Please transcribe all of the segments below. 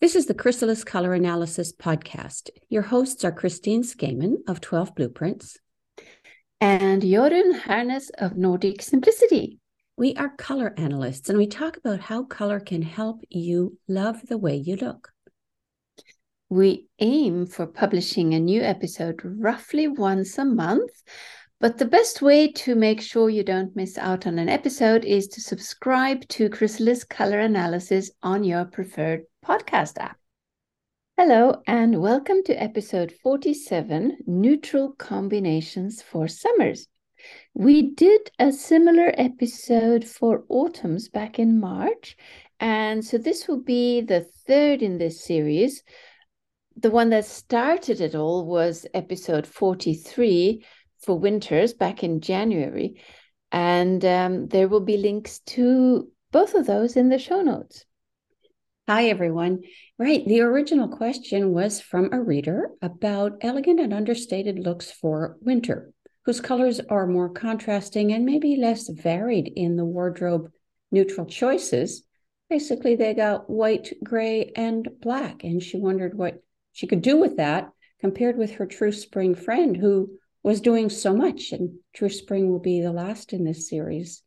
This is the Chrysalis Color Analysis Podcast. Your hosts are Christine Skaman of 12 Blueprints and Jorunn Harnes of Nordic Simplicity. We are color analysts, and we talk about how color can help you love the way you look. We aim for publishing a new episode roughly once a month, but the best way to make sure you don't miss out on an episode is to subscribe to Chrysalis Color Analysis on your preferred podcast app. Hello and welcome to episode 47, Neutral Combinations for Summers. We did a similar episode for autumns back in March, and so this will be the third in this series. The one that started it all was episode 43 for winters back in January, and there will be links to both of those in the show notes. Hi, everyone. Right, the original question was from a reader about elegant and understated looks for winter, whose colors are more contrasting and maybe less varied in the wardrobe neutral choices. Basically, they got white, gray, and black, and she wondered what she could do with that compared with her True Spring friend who was doing so much, and True Spring will be the last in this series.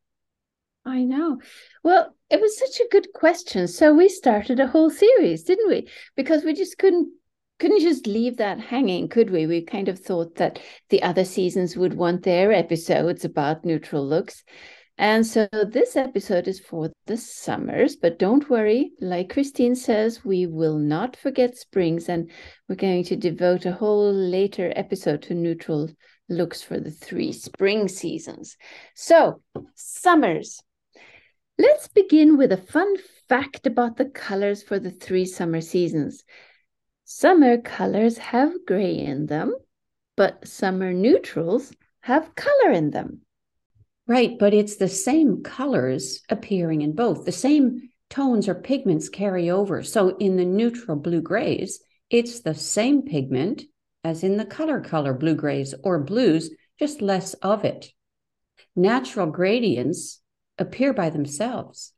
I know. Well, it was such a good question. So we started a whole series, didn't we? Because we just couldn't just leave that hanging, could we? We kind of thought that the other seasons would want their episodes about neutral looks. And so this episode is for the summers, but don't worry, like Christine says, we will not forget springs, and we're going to devote a whole later episode to neutral looks for the 3 spring seasons. So, summers. Let's begin with a fun fact about the colors for the 3 summer seasons. Summer colors have gray in them, but summer neutrals have color in them. Right, but it's the same colors appearing in both. The same tones or pigments carry over. So in the neutral blue-grays, it's the same pigment as in the color blue-grays or blues, just less of it. Natural gradients appear by themselves.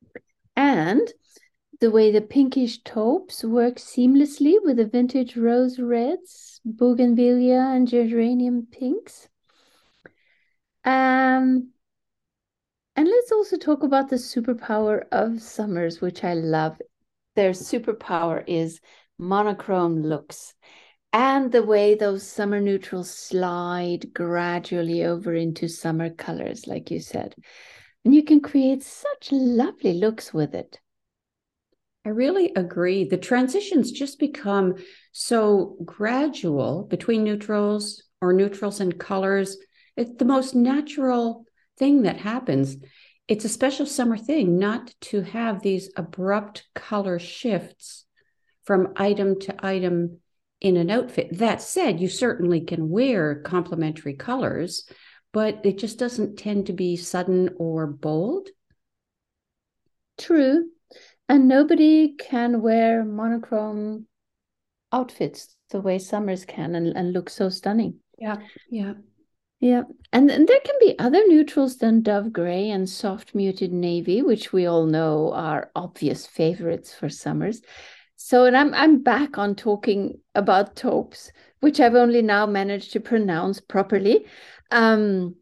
And the way the pinkish taupes work seamlessly with the vintage rose reds, bougainvillea, and geranium pinks. And let's also talk about the superpower of summers, which I love. Their superpower is monochrome looks and the way those summer neutrals slide gradually over into summer colors, like you said. And you can create such lovely looks with it. I really agree. The transitions just become so gradual between neutrals or neutrals and colors. It's the most natural thing that happens. It's a special summer thing not to have these abrupt color shifts from item to item in an outfit. That said, you certainly can wear complementary colors, but it just doesn't tend to be sudden or bold. True. And nobody can wear monochrome outfits the way summers can and look so stunning. Yeah. And there can be other neutrals than dove gray and soft muted navy, which we all know are obvious favorites for summers. So, and I'm back on talking about taupes, which I've only now managed to pronounce properly. Summers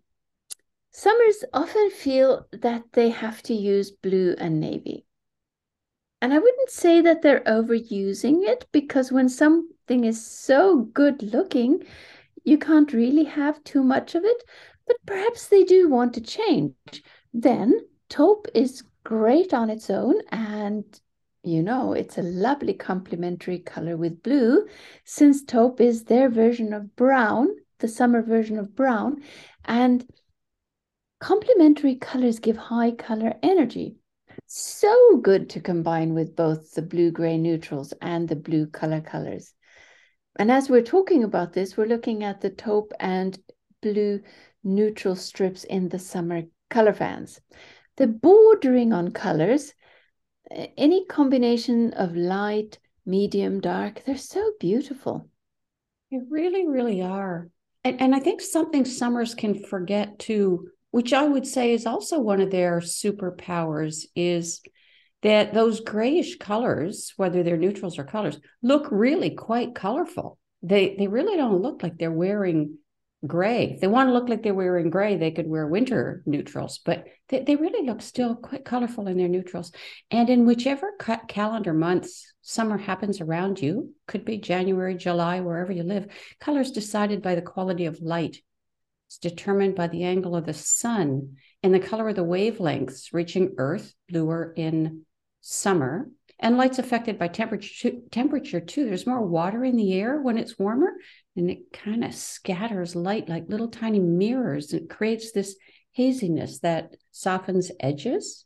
often feel that they have to use blue and navy. And I wouldn't say that they're overusing it, because when something is so good looking, you can't really have too much of it, but perhaps they do want to change. Then taupe is great on its own, and it's a lovely complementary color with blue, since taupe is their version of brown, the summer version of brown, and complementary colors give high color energy. So good to combine with both the blue-gray neutrals and the blue colors. And as we're talking about this, we're looking at the taupe and blue neutral strips in the summer color fans. The bordering on colors, any combination of light, medium, dark, they're so beautiful. They really, really are. And I think something summers can forget too, which I would say is also one of their superpowers, is that those grayish colors, whether they're neutrals or colors, look really quite colorful. They really don't look like they're wearing gray. If they want to look like they're wearing gray, they could wear winter neutrals, but they really look still quite colorful in their neutrals. And in whichever calendar months summer happens around you, could be January, July, wherever you live, color is decided by the quality of light. It's determined by the angle of the sun and the color of the wavelengths reaching Earth, bluer in summer. And light's affected by temperature too. There's more water in the air when it's warmer, and it kind of scatters light like little tiny mirrors. It creates this haziness that softens edges.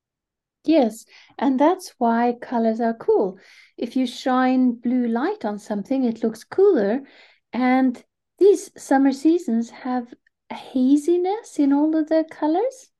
Yes, and that's why colors are cool. If you shine blue light on something, it looks cooler. And these summer seasons have a haziness in all of their colors.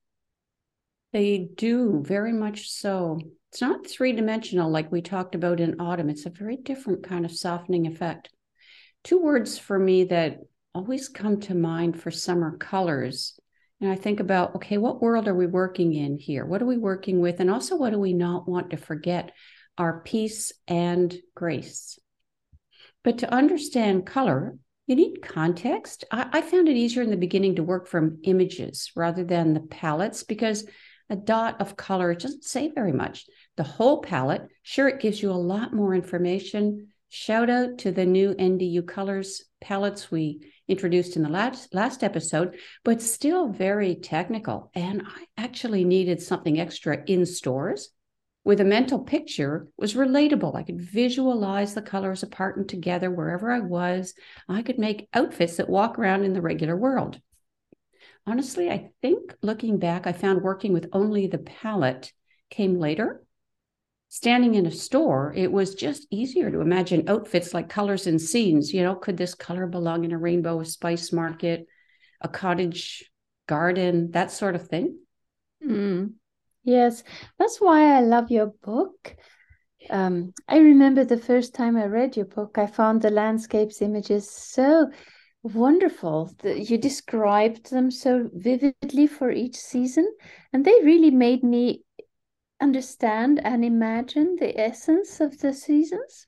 They do, very much so. It's not three-dimensional like we talked about in autumn. It's a very different kind of softening effect. Two words for me that always come to mind for summer colors. And I think about, okay, what world are we working in here? What are we working with? And also, what do we not want to forget? Are peace and grace. But to understand color, you need context. I found it easier in the beginning to work from images rather than the palettes, because a dot of color doesn't say very much. The whole palette, sure, it gives you a lot more information. Shout out to the new NDU Colors palettes we introduced in the last episode, but still very technical. And I actually needed something extra in stores with a mental picture. Was relatable. I could visualize the colors apart and together wherever I was. I could make outfits that walk around in the regular world. Honestly, I think looking back, I found working with only the palette came later. Standing in a store, it was just easier to imagine outfits like colors and scenes. You know, could this color belong in a Rainbow Spice Market, a cottage garden, that sort of thing? Mm. Yes, that's why I love your book. I remember the first time I read your book, I found the landscapes images so wonderful. You described them so vividly for each season, and they really made me understand and imagine the essence of the seasons.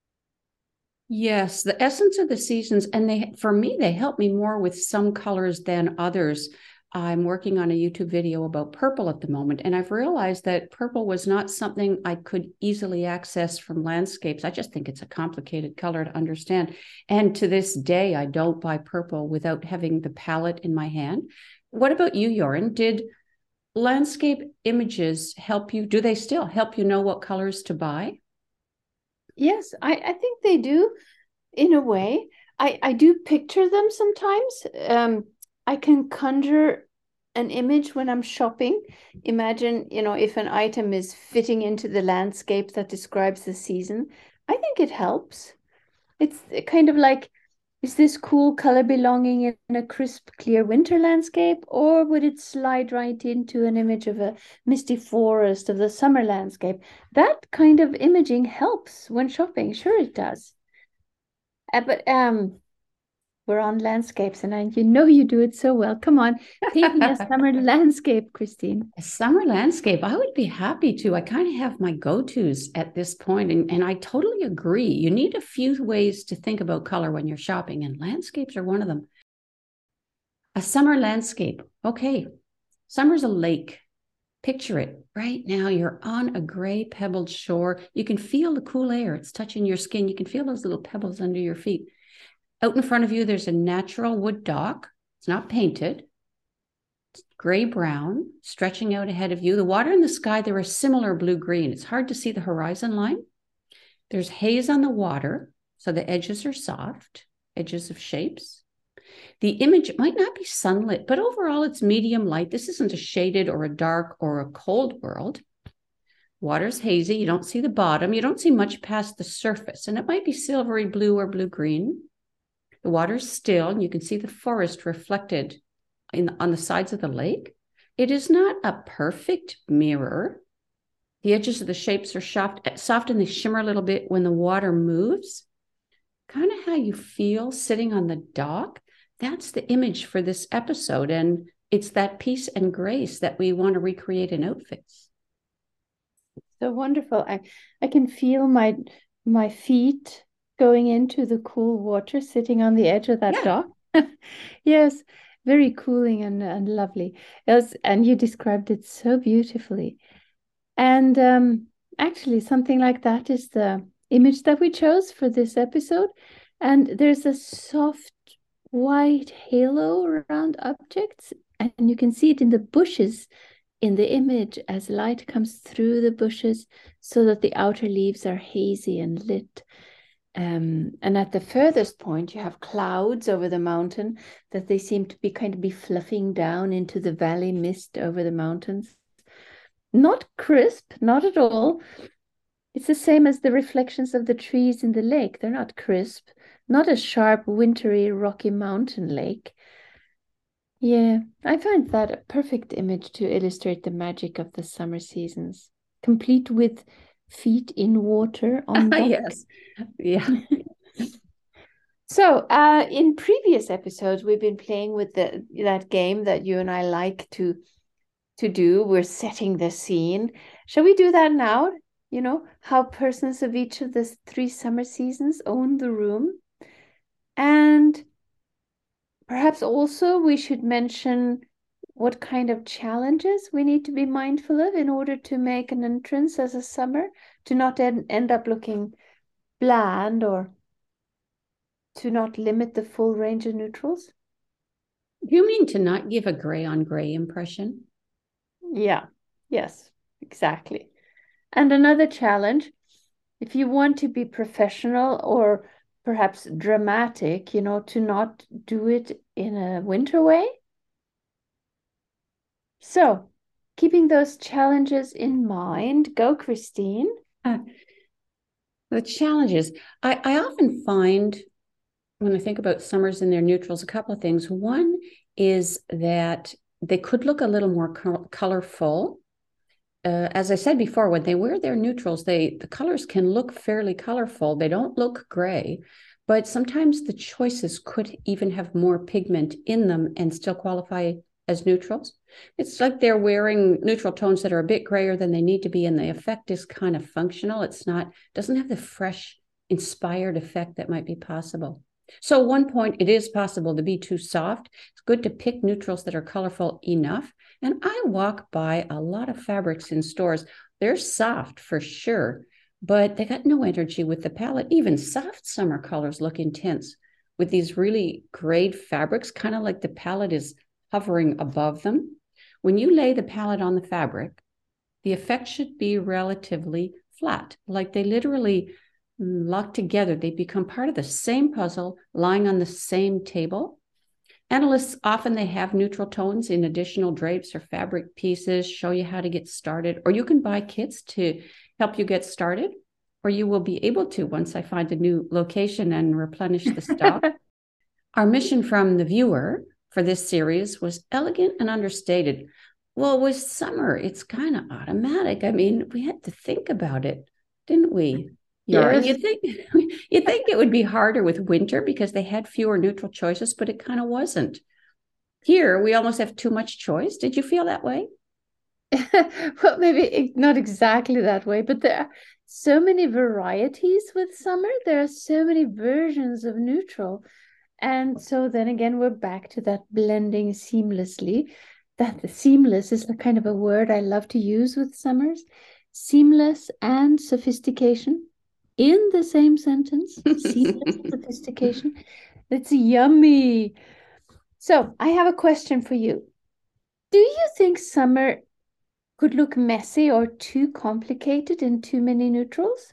Yes, the essence of the seasons. And for me, they help me more with some colors than others. I'm working on a YouTube video about purple at the moment, and I've realized that purple was not something I could easily access from landscapes. I just think it's a complicated color to understand. And to this day, I don't buy purple without having the palette in my hand. What about you, Joran? Did landscape images help you? Do they still help you know what colors to buy? Yes, I think they do in a way. I do picture them sometimes. I can conjure an image when I'm shopping. Imagine, if an item is fitting into the landscape that describes the season. I think it helps. It's kind of like, is this cool color belonging in a crisp, clear winter landscape, or would it slide right into an image of a misty forest of the summer landscape? That kind of imaging helps when shopping. Sure, it does. But we're on landscapes, and you do it so well. Come on, paint me a summer landscape, Christine. A summer landscape, I would be happy to. I kind of have my go-tos at this point, and I totally agree. You need a few ways to think about color when you're shopping, and landscapes are one of them. A summer landscape. Okay, summer's a lake. Picture it right now. You're on a gray pebbled shore. You can feel the cool air. It's touching your skin. You can feel those little pebbles under your feet. Out in front of you, there's a natural wood dock. It's not painted. It's gray-brown, stretching out ahead of you. The water and the sky, they're a similar blue-green. It's hard to see the horizon line. There's haze on the water, so the edges are soft, edges of shapes. The image might not be sunlit, but overall it's medium light. This isn't a shaded or a dark or a cold world. Water's hazy. You don't see the bottom. You don't see much past the surface, and it might be silvery blue or blue-green. The water's still, and you can see the forest reflected on the sides of the lake. It is not a perfect mirror. The edges of the shapes are soft and they shimmer a little bit when the water moves. Kind of how you feel sitting on the dock. That's the image for this episode. And it's that peace and grace that we want to recreate in outfits. So wonderful. I can feel my feet going into the cool water sitting on the edge of that Yeah. dock. Yes, very cooling and lovely. Yes, and you described it so beautifully. And actually, something like that is the image that we chose for this episode. And there's a soft white halo around objects, and you can see it in the bushes in the image as light comes through the bushes so that the outer leaves are hazy and lit. And at the furthest point, you have clouds over the mountain that they seem to be kind of be fluffing down into the valley mist over the mountains. Not crisp, not at all. It's the same as the reflections of the trees in the lake. They're not crisp, not a sharp, wintry, rocky mountain lake. Yeah, I find that a perfect image to illustrate the magic of the summer seasons, complete with feet in water on dock. Yes. Yeah. So, in previous episodes, we've been playing with that game that you and I like to do. We're setting the scene. Shall we do that now? You know, how persons of each of the three summer seasons own the room. And perhaps also we should mention what kind of challenges we need to be mindful of in order to make an entrance as a summer, to not end up looking bland or to not limit the full range of neutrals. Do you mean to not give a gray on gray impression? Yeah, yes, exactly. And another challenge, if you want to be professional or perhaps dramatic, you know, to not do it in a winter way. So, keeping those challenges in mind, go, Christine. The challenges. I often find when I think about summers and their neutrals, a couple of things. One is that they could look a little more colorful. As I said before, when they wear their neutrals, the colors can look fairly colorful. They don't look gray, but sometimes the choices could even have more pigment in them and still qualify as neutrals. It's like they're wearing neutral tones that are a bit grayer than they need to be, and the effect is kind of functional. It's not, doesn't have the fresh, inspired effect that might be possible. So, one point, it is possible to be too soft. It's good to pick neutrals that are colorful enough. And I walk by a lot of fabrics in stores. They're soft for sure, but they got no energy with the palette. Even soft summer colors look intense with these really grayed fabrics, kind of like the palette is hovering above them. When you lay the palette on the fabric, the effect should be relatively flat, like they literally locked together. They become part of the same puzzle lying on the same table. Analysts often they have neutral tones in additional drapes or fabric pieces, show you how to get started, or you can buy kits to help you get started, or you will be able to once I find a new location and replenish the stock. Our mission from the viewer for this series was elegant and understated. Well, with summer, it's kind of automatic. I mean, we had to think about it, didn't we? Yarn, Yes. you'd think it would be harder with winter because they had fewer neutral choices, but it kind of wasn't. Here, we almost have too much choice. Did you feel that way? Well, maybe not exactly that way, but there are so many varieties with summer. There are so many versions of neutral. And so then again, we're back to that blending seamlessly. That the seamless is the kind of a word I love to use with summers. Seamless and sophistication in the same sentence. Seamless sophistication. It's yummy. So I have a question for you. Do you think summer could look messy or too complicated in too many neutrals?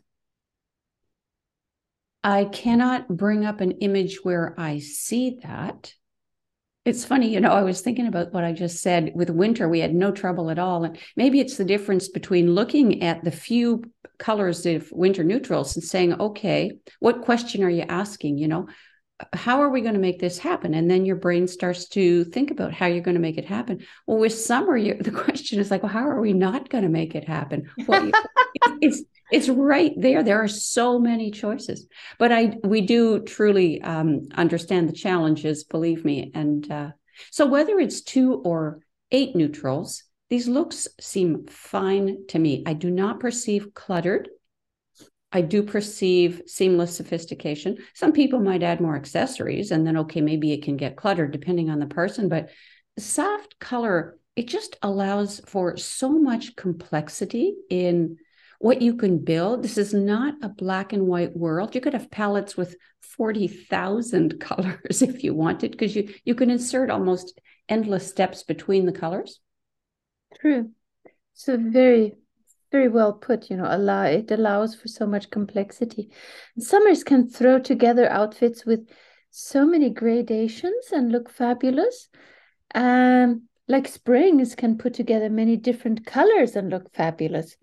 I cannot bring up an image where I see that. It's funny, I was thinking about what I just said. With winter, we had no trouble at all. And maybe it's the difference between looking at the few colors of winter neutrals and saying, okay, what question are you asking? How are we going to make this happen? And then your brain starts to think about how you're going to make it happen. Well, with summer, the question is like, well, how are we not going to make it happen? Well, it's right there. There are so many choices, but we do truly understand the challenges, believe me. And so whether it's 2 or 8 neutrals, these looks seem fine to me. I do not perceive cluttered. I do perceive seamless sophistication. Some people might add more accessories, and then, okay, maybe it can get cluttered depending on the person. But soft color, it just allows for so much complexity in what you can build. This is not a black and white world. You could have palettes with 40,000 colors if you wanted, because you can insert almost endless steps between the colors. True. So very, very well put. It allows for so much complexity. Summers can throw together outfits with so many gradations and look fabulous. Like springs can put together many different colors and look fabulous.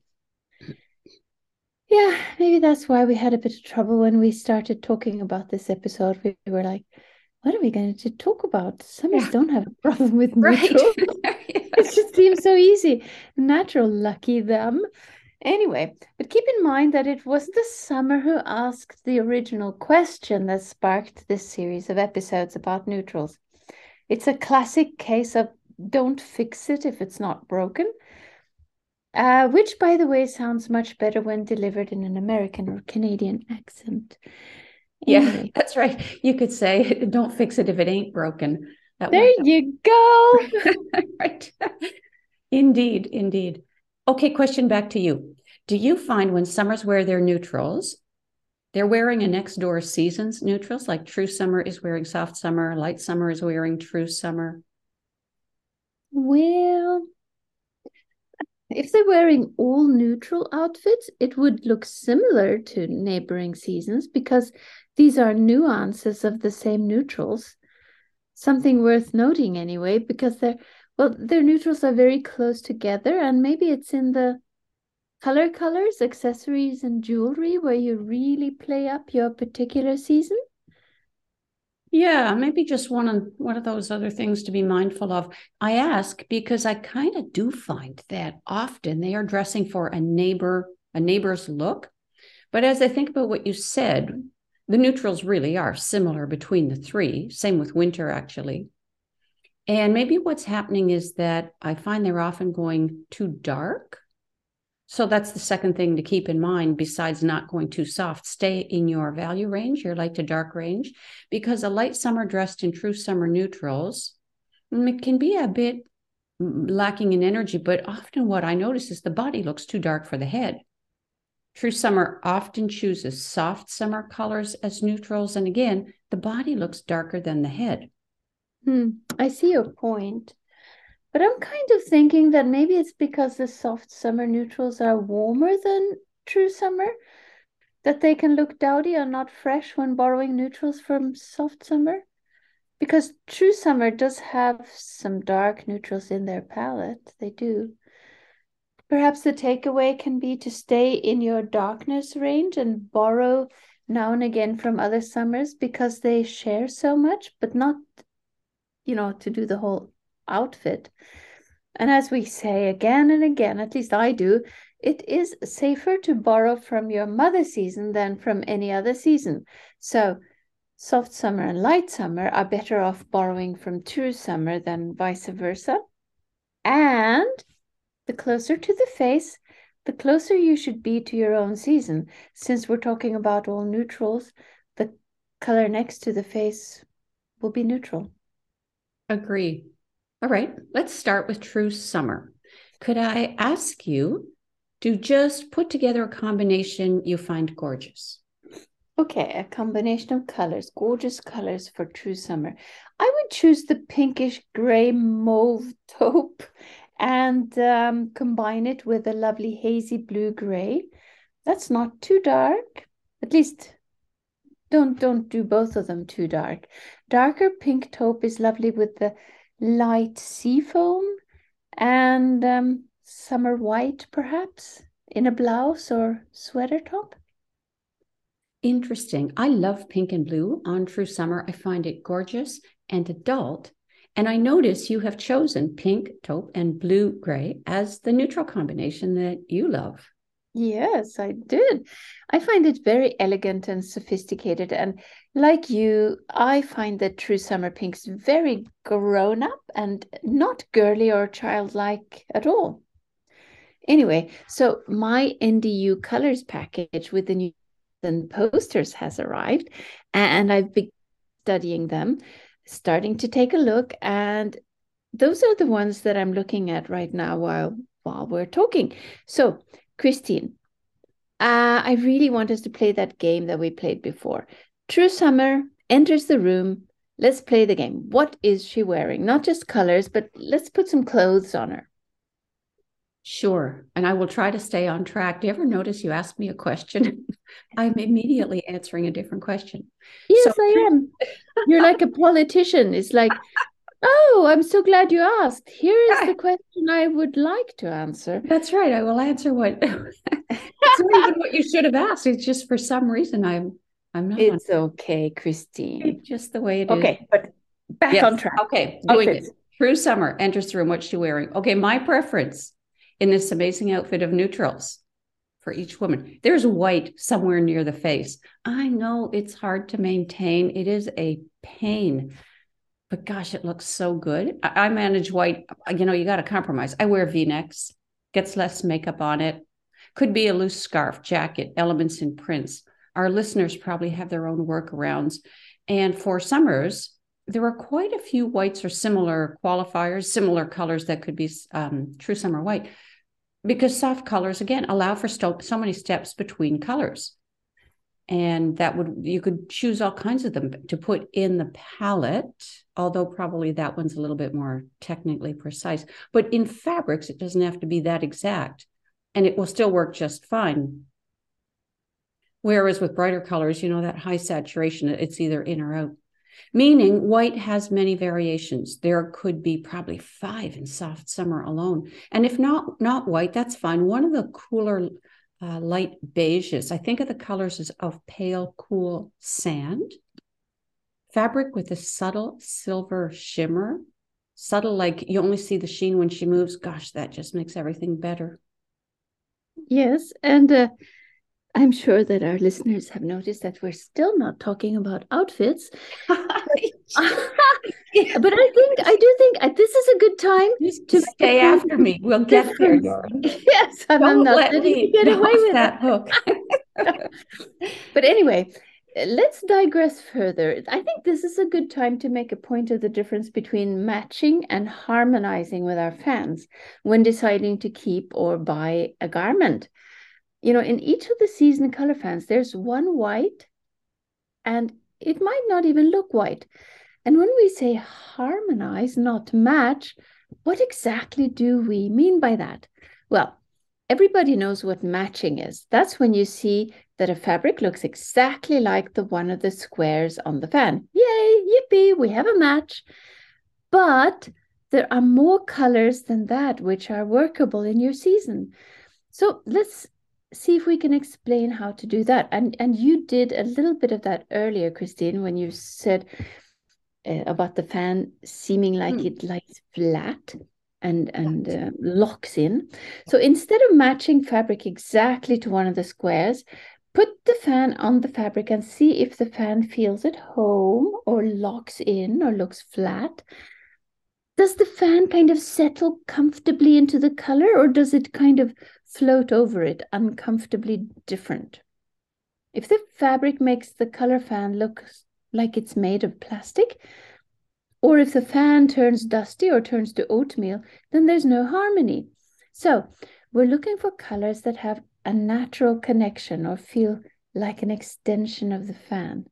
Yeah, maybe that's why we had a bit of trouble when we started talking about this episode. We were like, what are we going to talk about? Summers don't have a problem with neutral. Right. It just seems so easy. Natural, lucky them. Anyway, but keep in mind that it was the summer who asked the original question that sparked this series of episodes about neutrals. It's a classic case of don't fix it if it's not broken. Which, by the way, sounds much better when delivered in an American or Canadian accent. Anyway. Yeah, that's right. You could say, don't fix it if it ain't broken. There you go. Right. Indeed, indeed. Okay, question back to you. Do you find when summers wear their neutrals, they're wearing a next door season's neutrals, like true summer is wearing soft summer, light summer is wearing true summer? Well, if they're wearing all neutral outfits, it would look similar to neighboring seasons because these are nuances of the same neutrals. Something worth noting anyway, because their neutrals are very close together, and maybe it's in the colors, accessories, and jewelry where you really play up your particular season. Yeah, maybe just one of those other things to be mindful of. I ask because I kind of do find that often they are dressing for a neighbor's look. But as I think about what you said, the neutrals really are similar between the three. Same with winter, actually. And maybe what's happening is that I find they're often going too dark. So that's the second thing to keep in mind, besides not going too soft. Stay in your value range, your light to dark range, because a light summer dressed in true summer neutrals it can be a bit lacking in energy. But often what I notice is the body looks too dark for the head. True summer often chooses soft summer colors as neutrals. And again, the body looks darker than the head. I see your point. But I'm kind of thinking that maybe it's because the soft summer neutrals are warmer than true summer, that they can look dowdy or not fresh when borrowing neutrals from soft summer. Because true summer does have some dark neutrals in their palette. They do. Perhaps the takeaway can be to stay in your darkness range and borrow now and again from other summers because they share so much, but not, to do the whole outfit. And as we say again and again, at least I do, it is safer to borrow from your mother season than from any other season. So soft summer and light summer are better off borrowing from true summer than vice versa. And the closer to the face, the closer you should be to your own season. Since we're talking about all neutrals, the color next to the face will be neutral. Agree. All right, let's start with true summer. Could I ask you to just put together a combination you find gorgeous? Okay, a combination of colors, gorgeous colors for true summer. I would choose the pinkish gray mauve taupe and combine it with a lovely hazy blue gray. That's not too dark. At least don't do both of them too dark. Darker pink taupe is lovely with the light seafoam and summer white, perhaps, in a blouse or sweater top. Interesting. I love pink and blue on true summer. I find it gorgeous and adult. And I notice you have chosen pink, taupe, and blue gray as the neutral combination that you love. Yes, I did. I find it very elegant and sophisticated. And Like you, I find that True Summer Pink's very grown up and not girly or childlike at all. Anyway, so my NDU Colors package with the new and posters has arrived, and I've been studying them, starting to take a look, and those are the ones that I'm looking at right now while we're talking. So, Christine, I really want us to play that game that we played before. True Summer enters the room. Let's play the game. What is she wearing? Not just colors, but let's put some clothes on her. Sure. And I will try to stay on track. Do you ever notice you ask me a question? I'm immediately answering a different question. Yes, So, I am. You're like a politician. It's like, oh, I'm so glad you asked. Here is the question I would like to answer. that's right. I will answer what it's not even what you should have asked. It's just for some reason I'm not on. It's okay, Christine. It's just the way it is. Okay, but back on track. Okay, doing Outfits. it. True Summer enters the room. What's she wearing? Okay, my preference in this amazing outfit of neutrals for each woman. There's white somewhere near the face. I know it's hard to maintain. It is a pain, but gosh, it looks so good. I manage white. You got to compromise. I wear V-necks, gets less makeup on it. Could be a loose scarf, jacket, elements in prints. Our listeners probably have their own workarounds. And for summers, there are quite a few whites or similar qualifiers, similar colors that could be true summer white, because soft colors, again, allow for so many steps between colors. And you could choose all kinds of them to put in the palette, although probably that one's a little bit more technically precise. But in fabrics, it doesn't have to be that exact, and it will still work just fine. Whereas with brighter colors, that high saturation, it's either in or out. Meaning white has many variations. There could be probably 5 in soft summer alone. And if not white, that's fine. One of the cooler light beiges, I think of the colors as of pale, cool sand. Fabric with a subtle silver shimmer. Subtle, like you only see the sheen when she moves. Gosh, that just makes everything better. Yes, and I'm sure that our listeners have noticed that we're still not talking about outfits. But I do think this is a good time to stay after me. We'll get there. Yes, I'm not letting you get away with that hook. But anyway, let's digress further. I think this is a good time to make a point of the difference between matching and harmonizing with our fans when deciding to keep or buy a garment. In each of the season color fans, there's one white, and it might not even look white. And when we say harmonize, not match, what exactly do we mean by that? Well, everybody knows what matching is. That's when you see that a fabric looks exactly like the one of the squares on the fan. Yay, yippee, we have a match. But there are more colors than that which are workable in your season. So let's see if we can explain how to do that. And you did a little bit of that earlier, Christine, when you said about the fan seeming like it lies flat and locks in. So instead of matching fabric exactly to one of the squares, put the fan on the fabric and see if the fan feels at home or locks in or looks flat. Does the fan kind of settle comfortably into the color, or does it kind of float over it, uncomfortably different? If the fabric makes the color fan look like it's made of plastic, or if the fan turns dusty or turns to oatmeal, then there's no harmony. So we're looking for colors that have a natural connection or feel like an extension of the fan.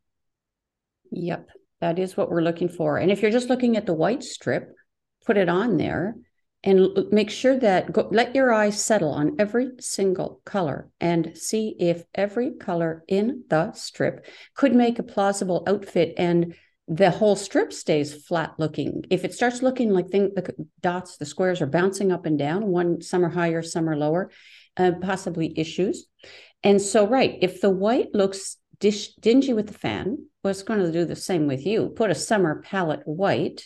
Yep, that is what we're looking for. And if you're just looking at the white strip, put it on there and make sure that let your eyes settle on every single color and see if every color in the strip could make a plausible outfit and the whole strip stays flat looking. If it starts looking like the dots, the squares are bouncing up and down, some are higher, some are lower, possibly issues. And so, right, if the white looks dingy with the fan, well, it's going to do the same with you. Put a summer palette white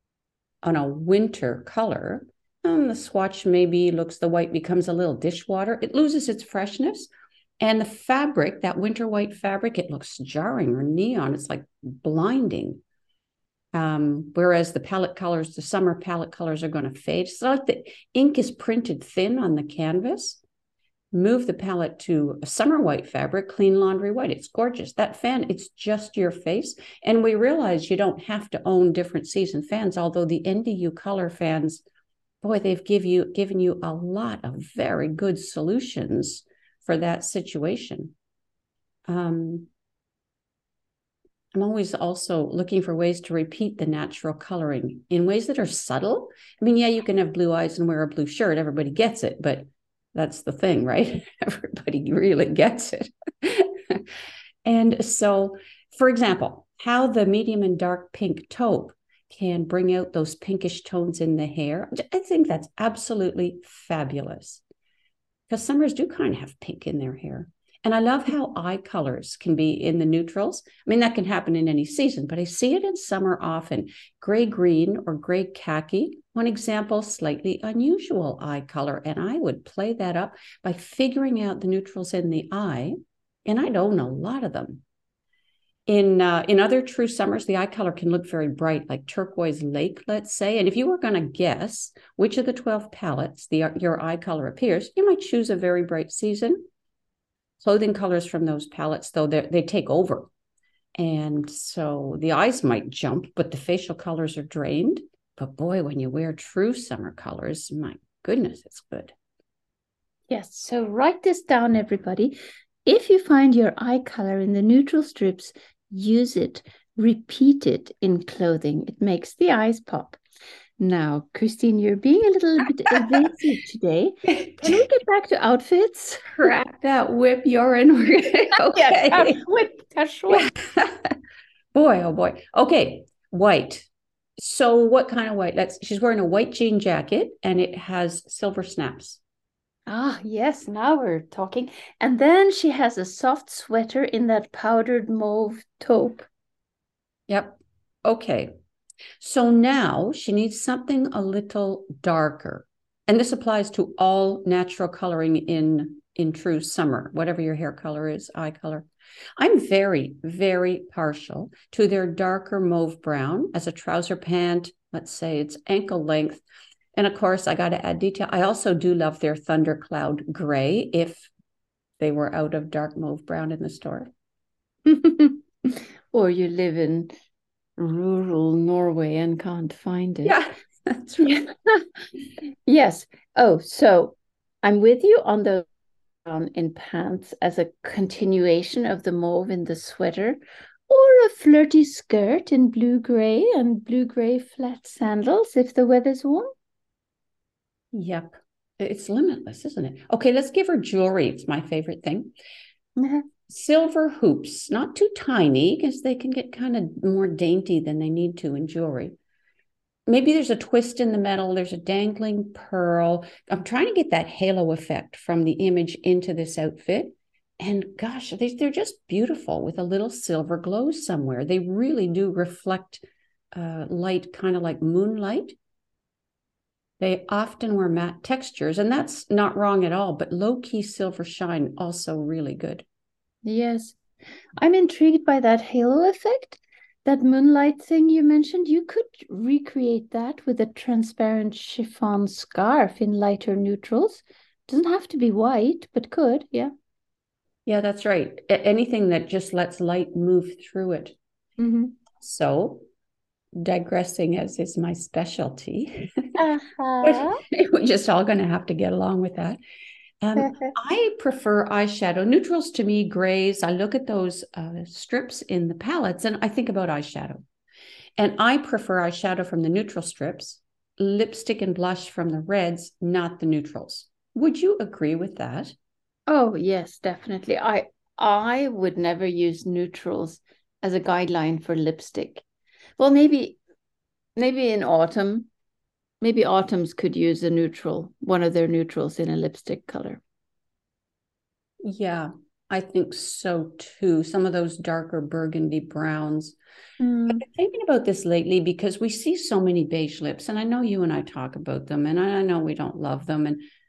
on a winter color, and the swatch maybe the white becomes a little dishwater. It loses its freshness. And the fabric, that winter white fabric, it looks jarring or neon. It's like blinding. Whereas the palette colors, the summer palette colors are going to fade. So like the ink is printed thin on the canvas. Move the palette to a summer white fabric, clean laundry white. It's gorgeous. That fan, it's just your face. And we realize you don't have to own different season fans, although the NDU color fans, boy, they've given you a lot of very good solutions for that situation. I'm always also looking for ways to repeat the natural coloring in ways that are subtle. I mean, yeah, you can have blue eyes and wear a blue shirt. Everybody gets it, but that's the thing, right? Everybody really gets it. And so, for example, how the medium and dark pink taupe can bring out those pinkish tones in the hair. I think that's absolutely fabulous because summers do kind of have pink in their hair. And I love how eye colors can be in the neutrals. I mean, that can happen in any season, but I see it in summer often. Gray-green or gray khaki. One example, slightly unusual eye color. And I would play that up by figuring out the neutrals in the eye. And I'd own a lot of them. In other true summers, the eye color can look very bright, like turquoise lake, let's say. And if you were going to guess which of the 12 palettes your eye color appears, you might choose a very bright season. Clothing colors from those palettes, though, they take over. And so the eyes might jump, but the facial colors are drained. But boy, when you wear true summer colors, my goodness, it's good. Yes, so write this down, everybody. If you find your eye color in the neutral strips, use it, repeat it in clothing. It makes the eyes pop. Now, Christine, you're being a little bit evasive today. Can we get back to outfits? Crack that whip, you're in. Okay. Yes, touch whip. Boy, oh boy. Okay, white. So what kind of white? She's wearing a white jean jacket and it has silver snaps. Ah, yes, now we're talking. And then she has a soft sweater in that powdered mauve taupe. Yep. Okay. So now she needs something a little darker. And this applies to all natural coloring in true summer, whatever your hair color is, eye color. I'm very, very partial to their darker mauve brown as a trouser pant. Let's say it's ankle length. And of course, I got to add detail. I also do love their thundercloud gray if they were out of dark mauve brown in the store. Or you live in rural Norway and can't find it. Yeah, that's right. Yes. Oh, so I'm with you on the in pants as a continuation of the mauve in the sweater, or a flirty skirt in blue-gray and blue-gray flat sandals if the weather's warm. Yep. It's limitless, isn't it? Okay, let's give her jewelry. It's my favorite thing. Silver hoops, not too tiny because they can get kind of more dainty than they need to in jewelry. Maybe there's a twist in the metal. There's a dangling pearl. I'm trying to get that halo effect from the image into this outfit. And gosh, they're just beautiful with a little silver glow somewhere. They really do reflect light, kind of like moonlight. They often wear matte textures, and that's not wrong at all, but low-key silver shine, also really good. Yes. I'm intrigued by that halo effect. That moonlight thing you mentioned, you could recreate that with a transparent chiffon scarf in lighter neutrals. Doesn't have to be white, but could, yeah. Yeah, that's right. Anything that just lets light move through it. Mm-hmm. So, digressing as is my specialty, Uh-huh. we're just all going to have to get along with that. I prefer eyeshadow. Neutrals to me, grays. I look at those strips in the palettes and I think about eyeshadow. And I prefer eyeshadow from the neutral strips, lipstick and blush from the reds, not the neutrals. Would you agree with that? Oh, yes, definitely. I would never use neutrals as a guideline for lipstick. Well, maybe in autumn. Maybe autumns could use a neutral, one of their neutrals in a lipstick color. Yeah, I think so too. Some of those darker burgundy browns. I've been thinking about this lately because we see so many beige lips, and I know you and I talk about them, and I know we don't love them. And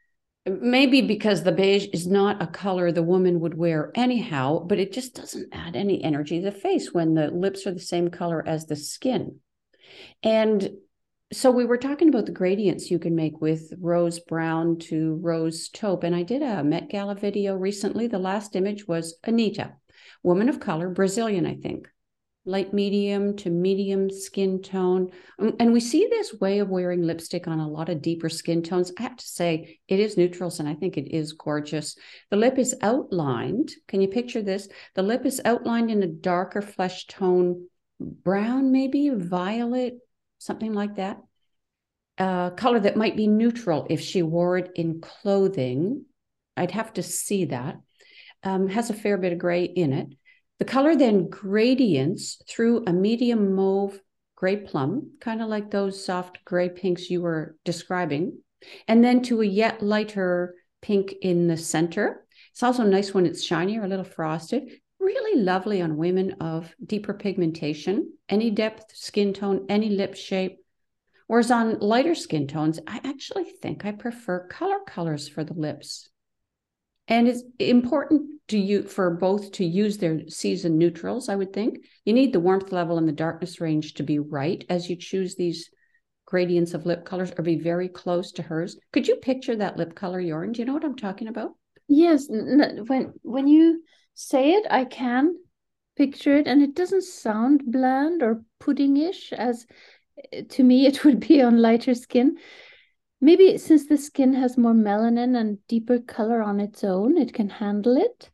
Maybe because the beige is not a color the woman would wear anyhow, but it just doesn't add any energy to the face when the lips are the same color as the skin. And so we were talking about the gradients you can make with rose brown to rose taupe. And I did a Met Gala video recently. The last image was Anitta, woman of color, Brazilian, I think. Light medium to medium skin tone. And we see this way of wearing lipstick on a lot of deeper skin tones. I have to say, it is neutrals, and I think it is gorgeous. The lip is outlined. Can you picture this? The lip is outlined in a darker flesh tone, brown, maybe violet, something like that. Color that might be neutral if she wore it in clothing. I'd have to see that. Has a fair bit of gray in it. The color then gradients through a medium mauve gray plum, kind of like those soft gray pinks you were describing, and then to a yet lighter pink in the center. It's also nice when it's shiny or a little frosted. Really lovely on women of deeper pigmentation, any depth, skin tone, any lip shape. Whereas on lighter skin tones, I actually think I prefer colors for the lips. And it's important for both to use their season neutrals, I would think. You need the warmth level and the darkness range to be right as you choose these gradients of lip colors, or be very close to hers. Could you picture that lip color, Jorn? Do you know what I'm talking about? Yes, when you say it, I can picture it, and it doesn't sound bland or puddingish as to me it would be on lighter skin. Maybe since the skin has more melanin and deeper color on its own, it can handle it.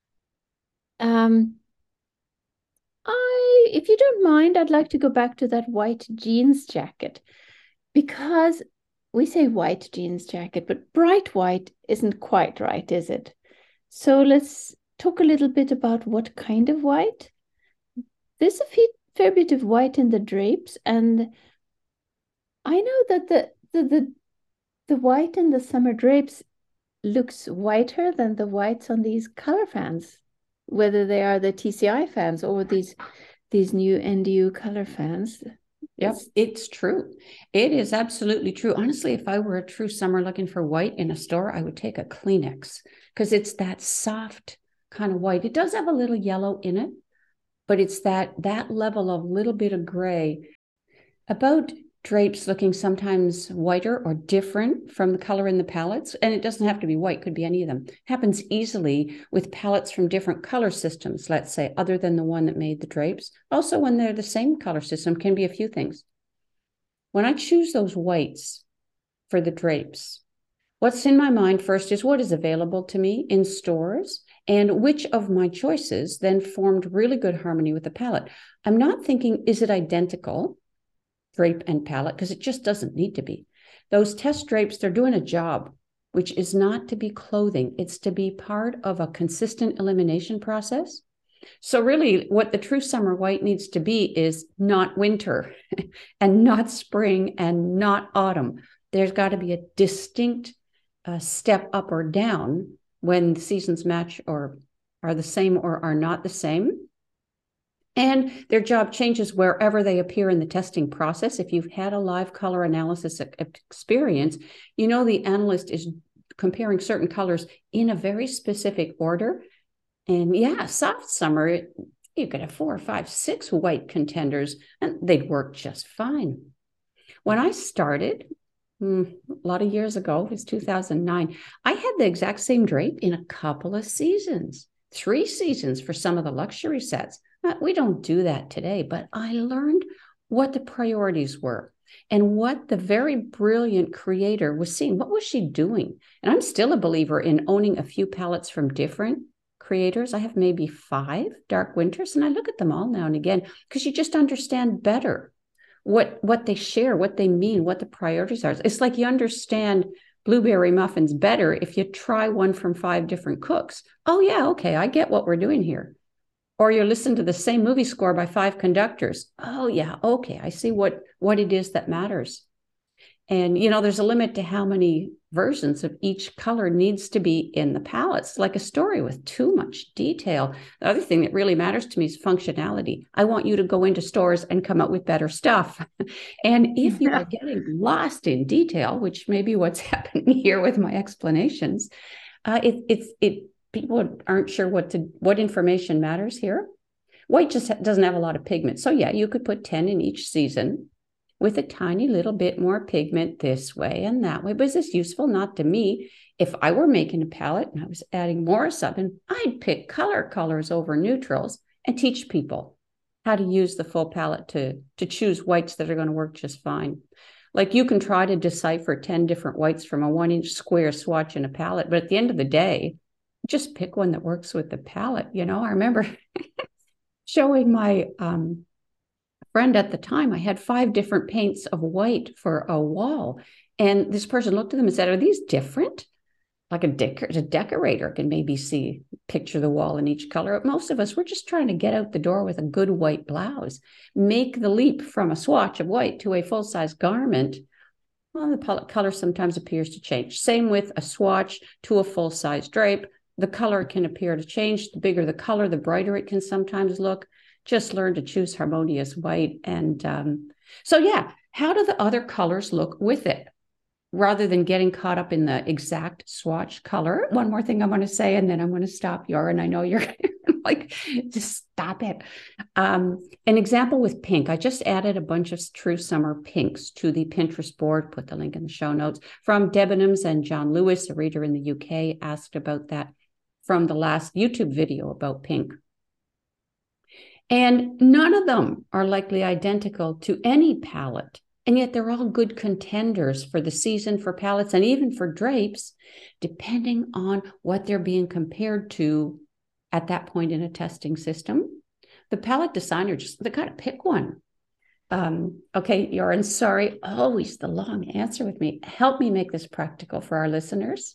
If you don't mind, I'd like to go back to that white jeans jacket, because we say white jeans jacket, but bright white isn't quite right, is it? So let's talk a little bit about what kind of white. There's a fair bit of white in the drapes, and I know that the white in the summer drapes looks whiter than the whites on these color fans, whether they are the TCI fans or these new NDU color fans. Yep, it's true. It is absolutely true. Honestly, if I were a true summer looking for white in a store, I would take a Kleenex, because it's that soft kind of white. It does have a little yellow in it, but it's that level of little bit of gray. About drapes looking sometimes whiter or different from the color in the palettes, and it doesn't have to be white, could be any of them. It happens easily with palettes from different color systems, let's say, other than the one that made the drapes. Also, when they're the same color system, can be a few things. When I choose those whites for the drapes, what's in my mind first is what is available to me in stores, and which of my choices then formed really good harmony with the palette. I'm not thinking, is it identical, drape and palette, because it just doesn't need to be. Those test drapes, they're doing a job, which is not to be clothing. It's to be part of a consistent elimination process. So really what the true summer white needs to be is not winter and not spring and not autumn. There's got to be a distinct step up or down when the seasons match or are the same or are not the same. And their job changes wherever they appear in the testing process. If you've had a live color analysis experience, you know the analyst is comparing certain colors in a very specific order. And yeah, soft summer, you could have 4 or 5, 6 white contenders, and they'd work just fine. When I started, a lot of years ago, it was 2009, I had the exact same drape in a couple of seasons, 3 seasons for some of the luxury sets. We don't do that today, but I learned what the priorities were and what the very brilliant creator was seeing. What was she doing? And I'm still a believer in owning a few palettes from different creators. I have maybe 5 dark winters, and I look at them all now and again because you just understand better what they share, what they mean, what the priorities are. It's like you understand blueberry muffins better if you try one from 5 different cooks. Oh yeah, okay, I get what we're doing here. Or you listen to the same movie score by 5 conductors. Oh yeah, okay, I see what it is that matters. And, there's a limit to how many versions of each color needs to be in the palettes, like a story with too much detail. The other thing that really matters to me is functionality. I want you to go into stores and come out with better stuff. And if you are getting lost in detail, which may be what's happening here with my explanations, people aren't sure what information matters here. White just doesn't have a lot of pigment. So yeah, you could put 10 in each season with a tiny little bit more pigment this way and that way. But is this useful? Not to me. If I were making a palette and I was adding more Subin, I'd pick colors over neutrals and teach people how to use the full palette to choose whites that are going to work just fine. Like you can try to decipher 10 different whites from a 1-inch square swatch in a palette, but at the end of the day, just pick one that works with the palette. I remember showing my friend at the time, I had 5 different paints of white for a wall. And this person looked at them and said, are these different? Like a decorator can maybe picture the wall in each color. Most of us, we're just trying to get out the door with a good white blouse. Make the leap from a swatch of white to a full-size garment. Well, the color sometimes appears to change. Same with a swatch to a full-size drape. The color can appear to change. The bigger the color, the brighter it can sometimes look. Just learn to choose harmonious white. And so, yeah, how do the other colors look with it? Rather than getting caught up in the exact swatch color. One more thing I want to say, and then I'm going to stop, Jorunn. I know you're like, just stop it. An example with pink. I just added a bunch of True Summer pinks to the Pinterest board, put the link in the show notes, from Debenhams, and John Lewis, a reader in the UK, asked about that from the last YouTube video about pink. And none of them are likely identical to any palette. And yet they're all good contenders for the season, for palettes, and even for drapes, depending on what they're being compared to at that point in a testing system. The palette designer, they got to pick one. Okay, Jorunn, sorry, always the long answer with me. Help me make this practical for our listeners.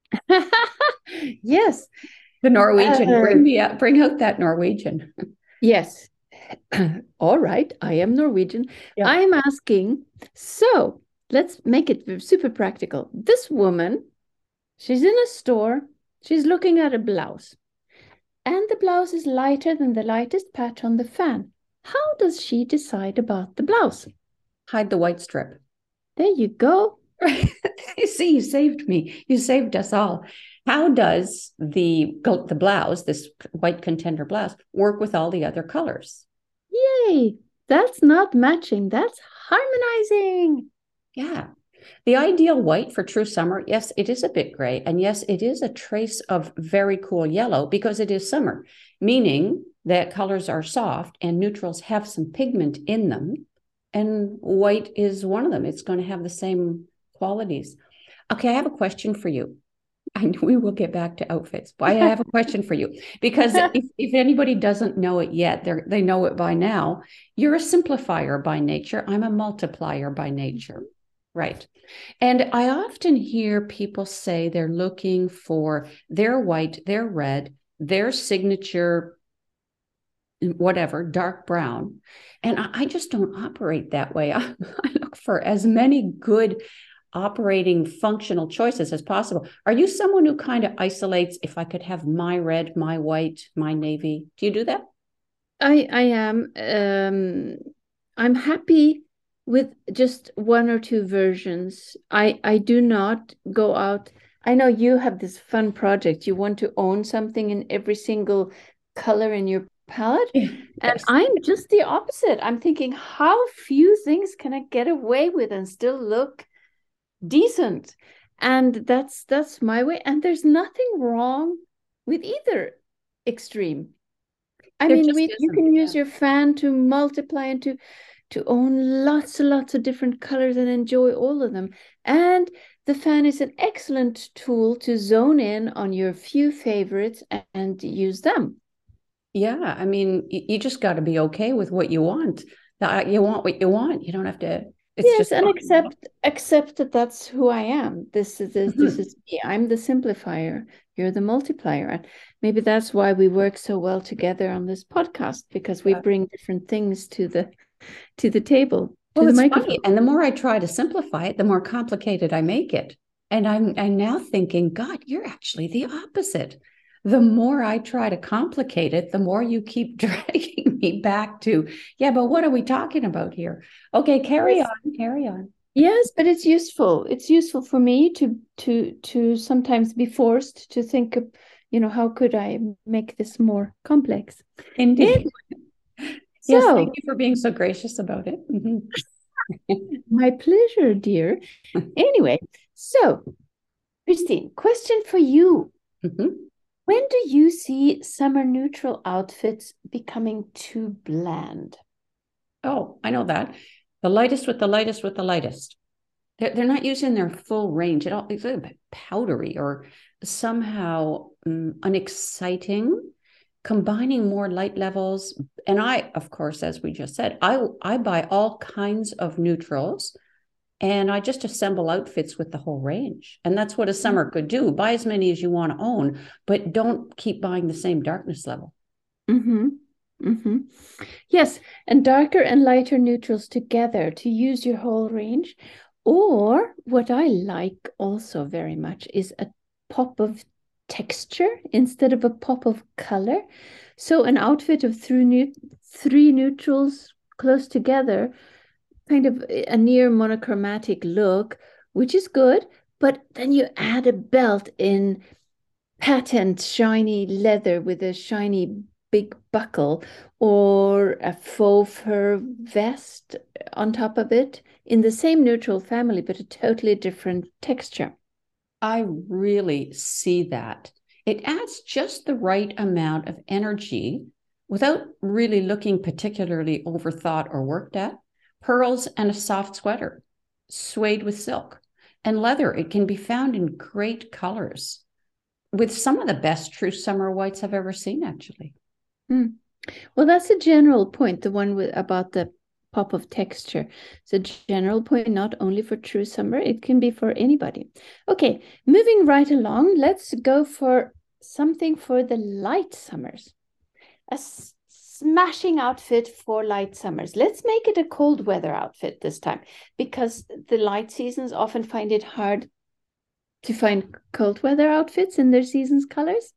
Yes. The Norwegian, bring out that Norwegian. Yes. All right, I am Norwegian. Yeah. I'm asking, so let's make it super practical. This woman, she's in a store, she's looking at a blouse, and the blouse is lighter than the lightest patch on the fan. How does she decide about the blouse? Hide the white strip. There you go. You see, you saved me. You saved us all. How does the blouse, this white contender blouse, work with all the other colors? Yay! That's not matching. That's harmonizing. Yeah. The ideal white for True Summer, yes, it is a bit gray. And yes, it is a trace of very cool yellow because it is summer, meaning that colors are soft and neutrals have some pigment in them. And white is one of them. It's going to have the same qualities. Okay, I have a question for you. And we will get back to outfits, but I have a question for you, because if anybody doesn't know it yet, they know it by now. You're a simplifier by nature. I'm a multiplier by nature, right? And I often hear people say they're looking for their white, their red, their signature, whatever, dark brown. And I just don't operate that way. I look for as many good operating functional choices as possible. Are you someone who kind of isolates, if I could have my red, my white, my navy? Do you do that? I am. I'm happy with just 1 or 2 versions. I do not go out. I know you have this fun project. You want to own something in every single color in your palette. Yes. And I'm just the opposite. I'm thinking, how few things can I get away with and still look decent? And that's my way. And there's nothing wrong with either extreme. I mean, you can use your fan to multiply and to own lots and lots of different colors and enjoy all of them. And the fan is an excellent tool to zone in on your few favorites and use them. Yeah, I mean, you just got to be okay with what you want. You want what you want. You don't have to. Yes, and accept that that's who I am. This is me. I'm the simplifier. You're the multiplier. And maybe that's why we work so well together on this podcast, because we bring different things to the table. Well, the it's microphone. funny. And the more I try to simplify it, the more complicated I make it. And I'm now thinking, God, you're actually the opposite. The more I try to complicate it, the more you keep dragging me back to, yeah, but what are we talking about here? Okay, carry Yes. on, carry on. Yes, but it's useful. It's useful for me to sometimes be forced to think of, how could I make this more complex? Indeed. Yes, thank So, you for being so gracious about it. Mhm. my pleasure, dear. Anyway, so Christine, question for you. Mhm. When do you see summer neutral outfits becoming too bland? Oh, I know that. The lightest with the lightest with the lightest. They're not using their full range at all. It's a bit powdery or somehow unexciting, combining more light levels. And I, of course, as we just said, I buy all kinds of neutrals and I just assemble outfits with the whole range. And that's what a summer could do. Buy as many as you want to own, but don't keep buying the same darkness level. Mm-hmm. Mm-hmm. Yes, and darker and lighter neutrals together to use your whole range. Or what I like also very much is a pop of texture instead of a pop of color. So an outfit of three neutrals close together, kind of a near monochromatic look, which is good. But then you add a belt in patent shiny leather with a shiny big buckle or a faux fur vest on top of it in the same neutral family, but a totally different texture. I really see that. It adds just the right amount of energy without really looking particularly overthought or worked at. Pearls and a soft sweater, suede with silk, and leather. It can be found in great colors with some of the best true summer whites I've ever seen, actually. Mm. Well, that's a general point, the one about the pop of texture. It's a general point, not only for true summer, it can be for anybody. Okay, moving right along, let's go for something for the light summers. A smashing outfit for light summers. Let's make it a cold weather outfit this time because the light seasons often find it hard to find cold weather outfits in their season's colors.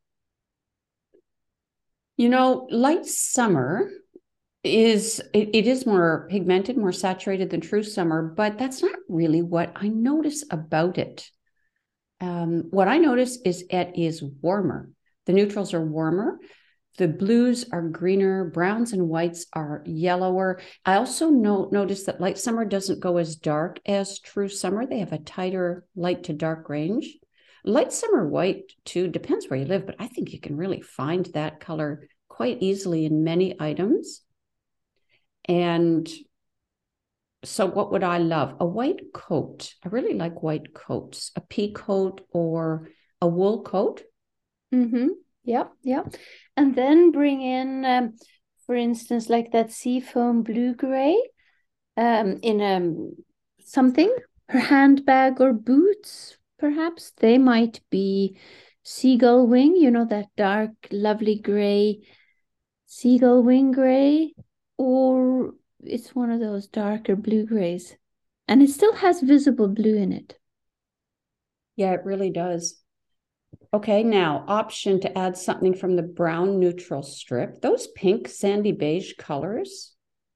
You know, light summer it is more pigmented, more saturated than true summer, but that's not really what I notice about it. What I notice is it is warmer. The neutrals are warmer. The blues are greener. Browns and whites are yellower. I also notice that light summer doesn't go as dark as true summer. They have a tighter light to dark range. Light summer white, too, depends where you live, but I think you can really find that color quite easily in many items. And so what would I love? A white coat. I really like white coats, a pea coat or a wool coat. Mm-hmm. Yep, yep. And then bring in, for instance, like that seafoam blue gray in something, her handbag or boots, perhaps. They might be seagull wing, that dark, lovely gray seagull wing gray, or it's one of those darker blue grays. And it still has visible blue in it. Yeah, it really does. Okay, now option to add something from the brown neutral strip. Those pink sandy beige colors.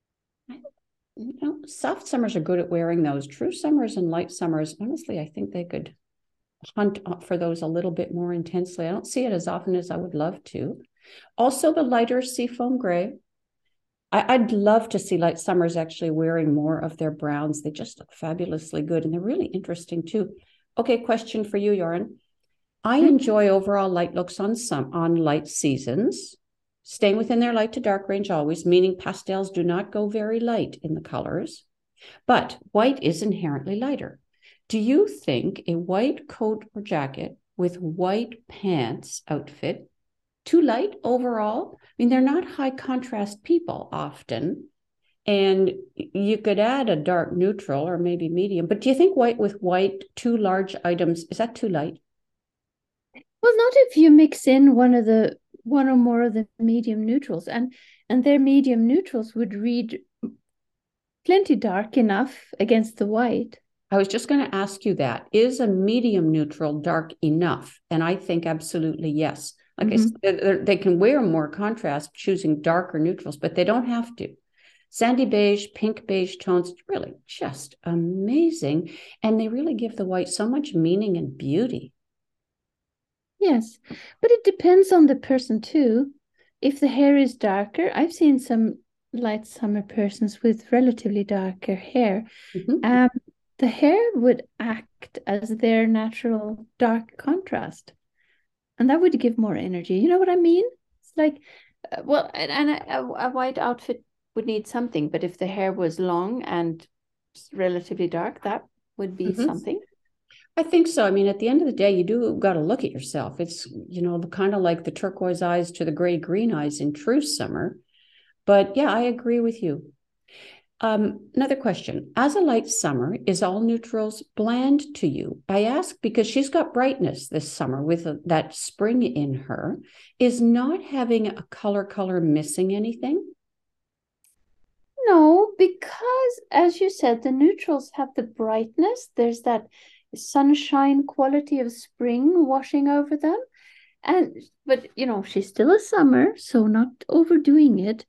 Soft summers are good at wearing those. True summers and light summers, honestly, I think they could hunt for those a little bit more intensely. I don't see it as often as I would love to. Also, the lighter seafoam gray. I'd love to see light summers actually wearing more of their browns. They just look fabulously good and they're really interesting too. Okay, question for you, Joran. I enjoy overall light looks on light seasons, staying within their light to dark range always, meaning pastels do not go very light in the colors, but white is inherently lighter. Do you think a white coat or jacket with white pants outfit too light overall? I mean, they're not high contrast people often. And you could add a dark neutral or maybe medium, but do you think white with white, two large items, is that too light? Well, not if you mix in one or more of the medium neutrals, and their medium neutrals would read plenty dark enough against the white. I was just going to ask you that. Is a medium neutral dark enough? And I think absolutely yes. Like I said, they can wear more contrast choosing darker neutrals, but they don't have to. Sandy beige, pink beige tones, really just amazing. And they really give the white so much meaning and beauty. Yes, but it depends on the person too. If the hair is darker, I've seen some light summer persons with relatively darker hair. Mm-hmm. The hair would act as their natural dark contrast, and that would give more energy. You know what I mean? It's like, well, and a white outfit would need something, but if the hair was long and relatively dark, that would be Mm-hmm. something. I think so. I mean, at the end of the day, you do got to look at yourself. It's, kind of like the turquoise eyes to the gray green eyes in true summer. But yeah, I agree with you. Another question. As a light summer, is all neutrals bland to you? I ask because she's got brightness this summer with that spring in her. Is not having a color missing anything? No, because as you said, the neutrals have the brightness. There's that sunshine quality of spring washing over them. But she's still a summer, so not overdoing it.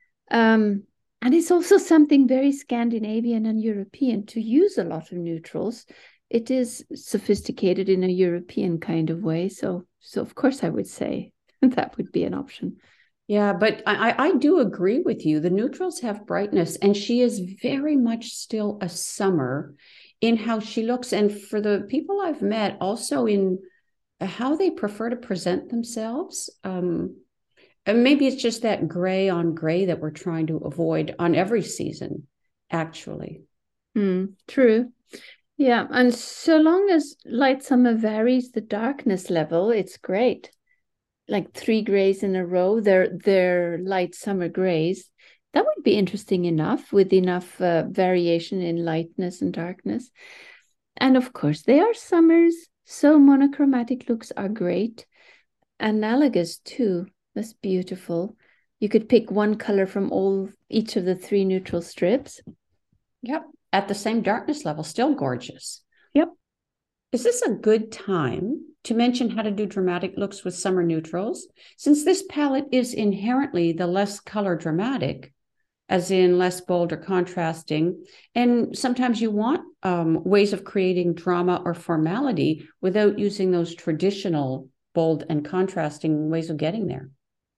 And it's also something very Scandinavian and European to use a lot of neutrals. It is sophisticated in a European kind of way. So of course I would say that would be an option. Yeah, but I do agree with you. The neutrals have brightness, and she is very much still a summer in how she looks. And for the people I've met, also in how they prefer to present themselves. And maybe it's just that gray on gray that we're trying to avoid on every season, actually. True. Yeah. And so long as light summer varies the darkness level, it's great. Like 3 grays in a row, they're light summer grays. That would be interesting enough with enough variation in lightness and darkness. And of course, they are summers, so monochromatic looks are great. Analogous too. That's beautiful. You could pick one color from each of the 3 neutral strips. Yep. At the same darkness level, still gorgeous. Yep. Is this a good time to mention how to do dramatic looks with summer neutrals? Since this palette is inherently the less color dramatic, as in less bold or contrasting, and sometimes you want ways of creating drama or formality without using those traditional bold and contrasting ways of getting there.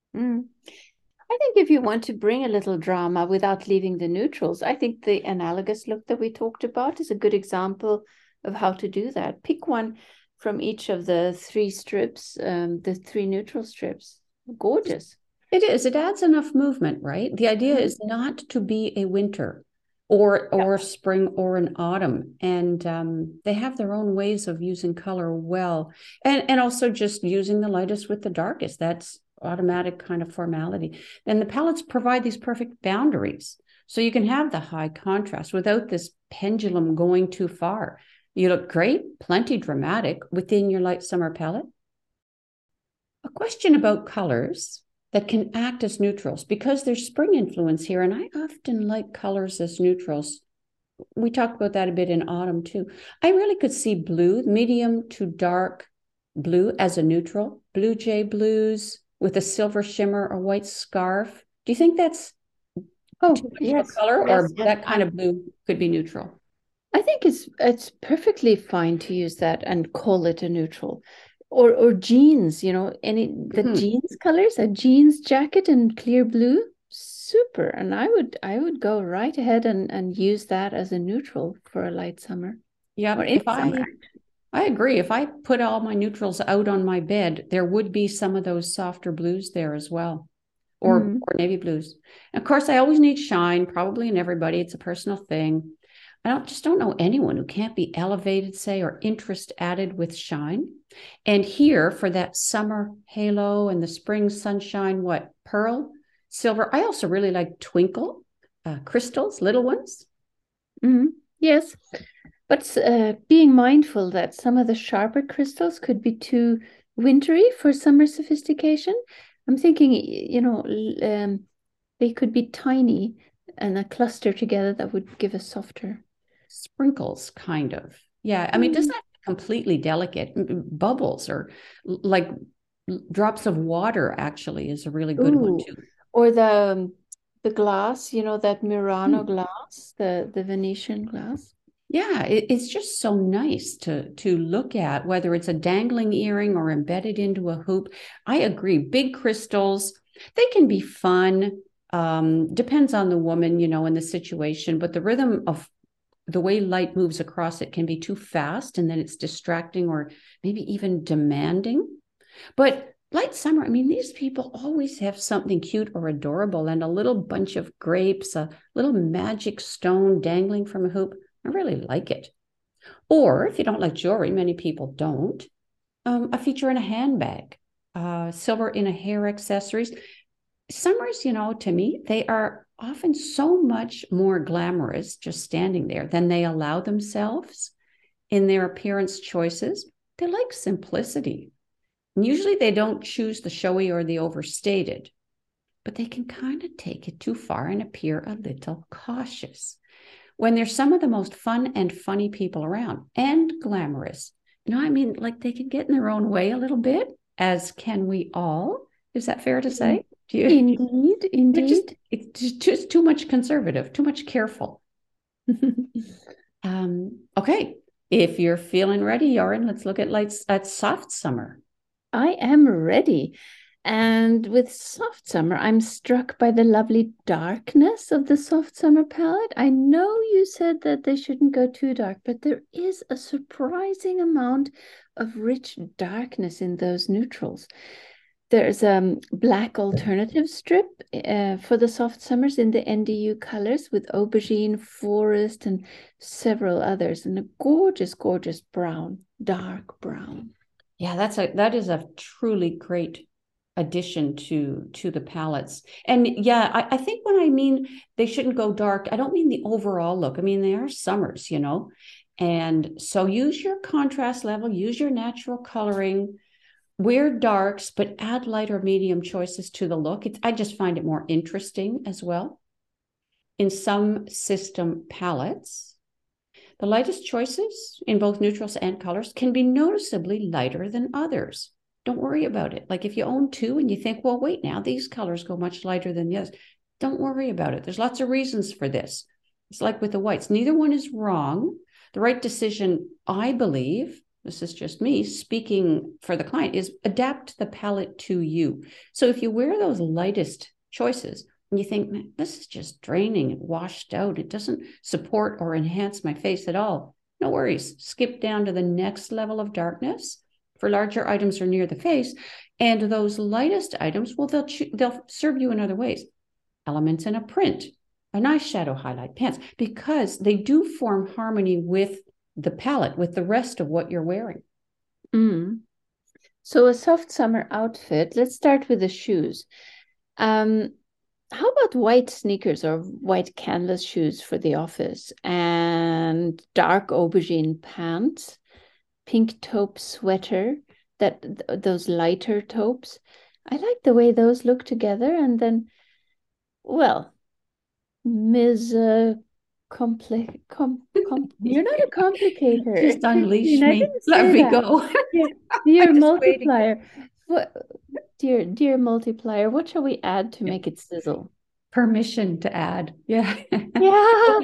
I think if you want to bring a little drama without leaving the neutrals, I think the analogous look that we talked about is a good example of how to do that. Pick one from each of the 3 strips, the 3 neutral strips. Gorgeous. It is. It adds enough movement, right? The idea is not to be a winter or spring or an autumn. And they have their own ways of using color well. And also just using the lightest with the darkest. That's automatic kind of formality. And the palettes provide these perfect boundaries. So you can have the high contrast without this pendulum going too far. You look great, plenty dramatic within your light summer palette. A question about colors that can act as neutrals, because there's spring influence here, and I often like colors as neutrals. We talked about that a bit in autumn too. I really could see blue, medium to dark blue as a neutral, blue jay blues with a silver shimmer or white scarf. Do you think that's too much of a color, or that kind of blue could be neutral? I think it's perfectly fine to use that and call it a neutral. Or jeans, the jeans colors, a jeans jacket in clear blue, super. And I would go right ahead and use that as a neutral for a light summer. Yeah, I agree. If I put all my neutrals out on my bed, there would be some of those softer blues there as well, or navy blues. And of course, I always need shine, probably in everybody. It's a personal thing. I don't know anyone who can't be elevated, say, or interest added with shine. And here for that summer halo and the spring sunshine, what, pearl, silver. I also really like twinkle, crystals, little ones. Yes. But being mindful that some of the sharper crystals could be too wintry for summer sophistication. I'm thinking, they could be tiny, and a cluster together that would give a softer sprinkles, kind of. Yeah, I mean, it doesn't have to be completely delicate. Bubbles or like drops of water actually is a really good one Ooh, too. or the glass, that Murano glass, the Venetian glass. Yeah, it's just so nice to look at, whether it's a dangling earring or embedded into a hoop. I agree. Big crystals, they can be fun. Depends on the woman, and the situation, but the rhythm of the way light moves across it can be too fast, and then it's distracting or maybe even demanding. But light summer, I mean, these people always have something cute or adorable, and a little bunch of grapes, a little magic stone dangling from a hoop. I really like it. Or if you don't like jewelry, many people don't, a feature in a handbag, silver in a hair accessories. Summers, to me, they are often so much more glamorous just standing there than they allow themselves in their appearance choices. They like simplicity. And usually they don't choose the showy or the overstated, but they can kind of take it too far and appear a little cautious when they're some of the most fun and funny people around and glamorous. I mean, like they can get in their own way a little bit, as can we all. Is that fair to say? Do you? Indeed, indeed. It's just too much conservative, too much careful. Okay, if you're feeling ready, Yoren, let's look at soft summer. I am ready. And with soft summer, I'm struck by the lovely darkness of the soft summer palette. I know you said that they shouldn't go too dark, but there is a surprising amount of rich darkness in those neutrals. There's a black alternative strip for the soft summers in the NDU colors with aubergine, forest, and several others, and a gorgeous, gorgeous brown, dark brown. Yeah, that is a truly great addition to the palettes. And yeah, I think when I mean they shouldn't go dark, I don't mean the overall look. I mean, they are summers, And so use your contrast level, use your natural coloring, wear darks, but add light or medium choices to the look. I just find it more interesting as well. In some system palettes, the lightest choices in both neutrals and colors can be noticeably lighter than others. Don't worry about it. Like if you own two and you think, well, wait, now these colors go much lighter than the others, don't worry about it. There's lots of reasons for this. It's like with the whites. Neither one is wrong. The right decision, I believe, this is just me speaking for the client, is adapt the palette to you. So if you wear those lightest choices, and you think, man, this is just draining and washed out, it doesn't support or enhance my face at all, no worries. Skip down to the next level of darkness for larger items or near the face. And those lightest items, well, they'll serve you in other ways. Elements in a print, a nice shadow highlight, pants, because they do form harmony with the palette, with the rest of what you're wearing. So a soft summer outfit, let's start with the shoes. How about white sneakers or white canvas shoes for the office and dark aubergine pants, pink taupe sweater, those lighter taupes? I like the way those look together. And then, well, Ms. You're not a complicator. Just unleash I me. didn't Let say me that. go. Dear multiplier. What, dear multiplier, what shall we add to make it sizzle? Permission to add. Yeah. Yeah.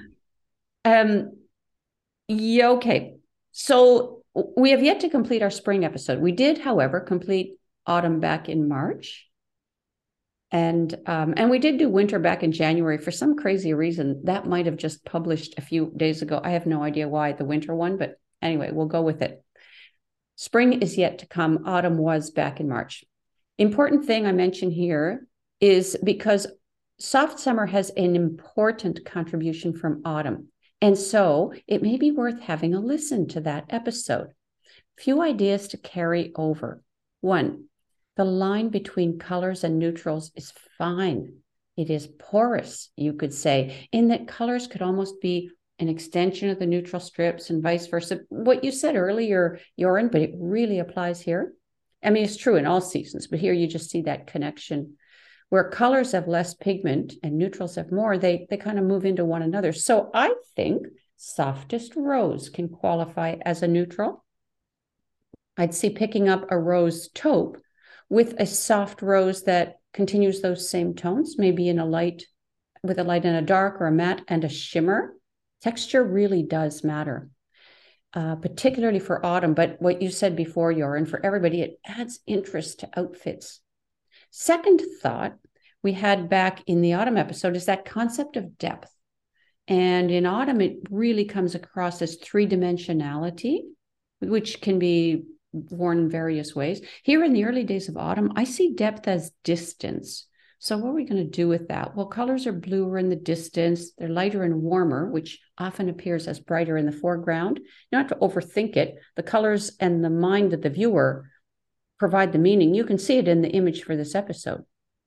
Yeah, okay. So we have yet to complete our spring episode. We did, however, complete autumn back in March. And we did do winter back in January for some crazy reason. That might have just published a few days ago. I have no idea why, the winter one, but anyway, we'll go with it. Spring is yet to come. Autumn was back in March. Important thing I mention here is because soft summer has an important contribution from autumn. And so it may be worth having a listen to that episode. Few ideas to carry over. One, the line between colors and neutrals is fine. It is porous, you could say, in that colors could almost be an extension of the neutral strips and vice versa. What you said earlier, Yoren, but it really applies here. I mean, it's true in all seasons, but here you just see that connection Where colors have less pigment and neutrals have more, they kind of move into one another. So I think softest rose can qualify as a neutral. I'd see picking up a rose taupe with a soft rose that continues those same tones, maybe in a light, with a light and a dark, or a matte and a shimmer. Texture really does matter, particularly for autumn. But what you said before, Yoran, for everybody, it adds interest to outfits. Second thought we had back in the autumn episode is that concept of depth. And in autumn, it really comes across as three-dimensionality, which can be worn in various ways. Here in the early days of autumn, I see depth as distance. So what are we going to do with that? Well, colors are bluer in the distance. They're lighter and warmer, which often appears as brighter in the foreground. You don't have to overthink it. The colors and the mind of the viewer provide the meaning. You can see it in the image for this episode.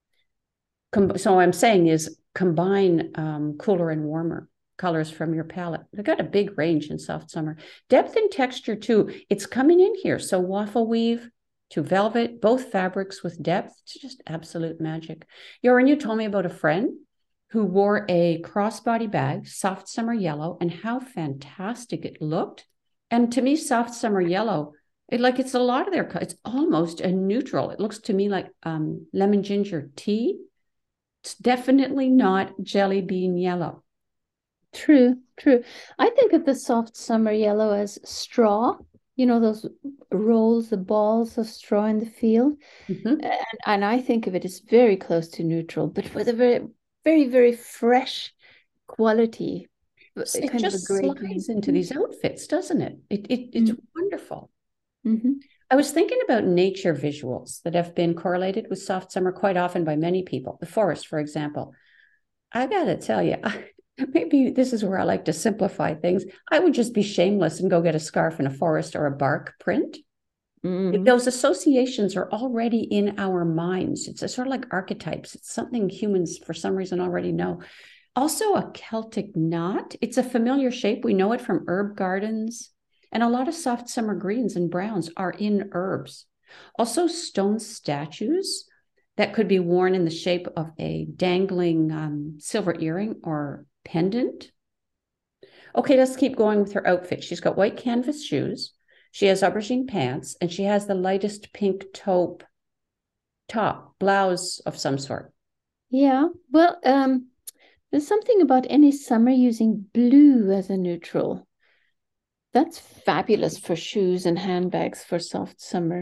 So what I'm saying is combine cooler and warmer colors from your palette. They've got a big range in soft summer. Depth and texture too. It's coming in here. So waffle weave to velvet, both fabrics with depth. It's just absolute magic. Yoran, you told me about a friend who wore a crossbody bag, soft summer yellow, and how fantastic it looked. And to me, soft summer yellow, it's a lot of their, it's almost a neutral. It looks to me like lemon ginger tea. It's definitely not jelly bean yellow. True. I think of the soft summer yellow as straw, those rolls, the balls of straw in the field. Mm-hmm. And I think of it as very close to neutral, but with a very, very, very fresh quality. It just slides into these outfits, doesn't it? It's wonderful. Mm-hmm. I was thinking about nature visuals that have been correlated with soft summer quite often by many people. The forest, for example. I got to tell you, maybe this is where I like to simplify things. I would just be shameless and go get a scarf in a forest or a bark print. Mm-hmm. Those associations are already in our minds. It's sort of like archetypes. It's something humans, for some reason, already know. Also, a Celtic knot. It's a familiar shape. We know it from herb gardens. And a lot of soft summer greens and browns are in herbs. Also, stone statues that could be worn in the shape of a dangling silver earring or pendant. Okay, let's keep going with her outfit. She's got white canvas shoes. She has aubergine pants, and she has the lightest pink taupe top, blouse of some sort. Yeah, well, there's something about any summer using blue as a neutral. That's fabulous for shoes and handbags for soft summer.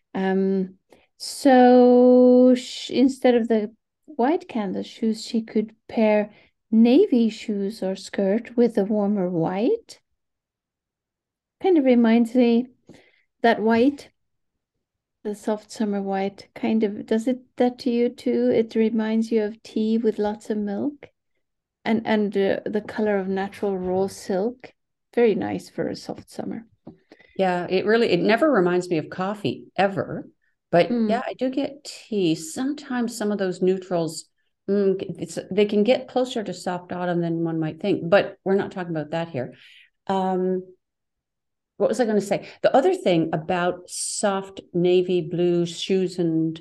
So instead of the white canvas shoes, she could pair navy shoes or skirt with a warmer white. Kind of reminds me that white, the soft summer white, kind of, does it that to you too? It reminds you of tea with lots of milk and the color of natural raw silk. Very nice for a soft summer. Yeah, it never reminds me of coffee ever. But yeah, I do get tea. Sometimes some of those neutrals, they can get closer to soft autumn than one might think. But we're not talking about that here. What was I going to say? The other thing about soft navy blue shoes and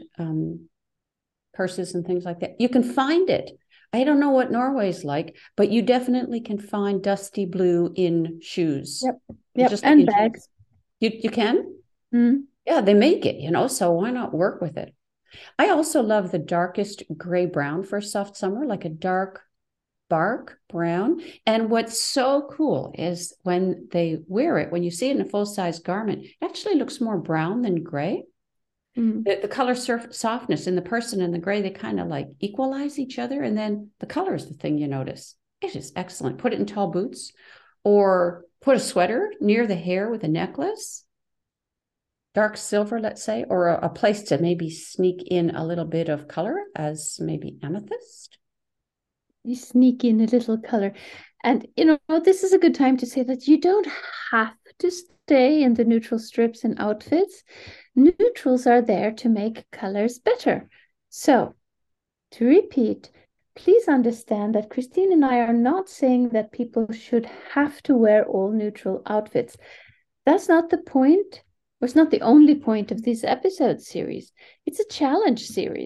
purses and things like that, you can find it. I don't know what Norway's like, but you definitely can find dusty blue in shoes. Yep. Just and bags. You can? Yeah, they make it, so why not work with it? I also love the darkest gray brown for a soft summer, like a dark bark brown. And what's so cool is when they wear it, when you see it in a full-size garment, it actually looks more brown than gray. The color softness in the person and the gray, they kind of like equalize each other. And then the color is the thing you notice. It is excellent. Put it in tall boots or put a sweater near the hair with a necklace, dark silver, let's say, or a place to maybe sneak in a little bit of color as maybe amethyst. You sneak in a little color. And, this is a good time to say that you don't have to stay in the neutral strips and outfits. Neutrals are there to make colors better. So, to repeat, please understand that Christine and I are not saying that people should have to wear all neutral outfits. That's not the point. It's not the only point of this episode series. It's a challenge series.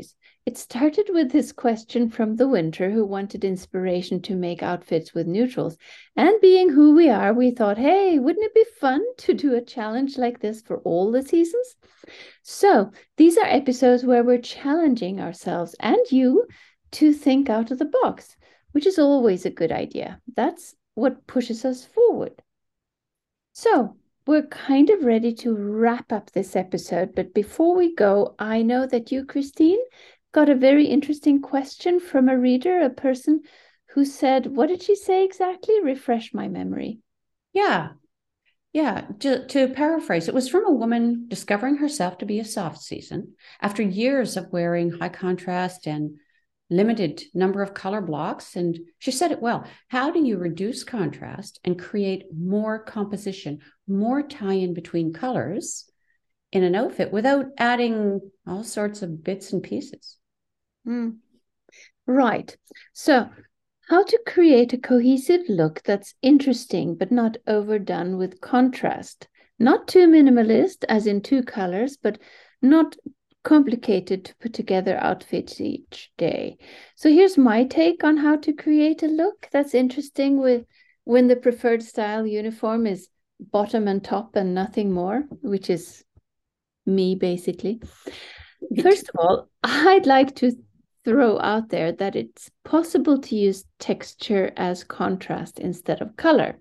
It started with this question from the winter who wanted inspiration to make outfits with neutrals. And being who we are, we thought, hey, wouldn't it be fun to do a challenge like this for all the seasons? So these are episodes where we're challenging ourselves and you to think out of the box, which is always a good idea. That's what pushes us forward. So we're kind of ready to wrap up this episode. But before we go, I know that you, Christine, got a very interesting question from a reader, a person who said, what did she say exactly? Refresh my memory. Yeah. To paraphrase, it was from a woman discovering herself to be a soft season after years of wearing high contrast and limited number of color blocks. And she said it well. How do you reduce contrast and create more composition, more tie-in between colors in an outfit without adding all sorts of bits and pieces? Right. So how to create a cohesive look that's interesting but not overdone with contrast. Not too minimalist, as in two colors, but not complicated to put together outfits each day. So here's my take on how to create a look that's interesting with when the preferred style uniform is bottom and top and nothing more, which is me basically. First of all, I'd like to throw out there that it's possible to use texture as contrast instead of color.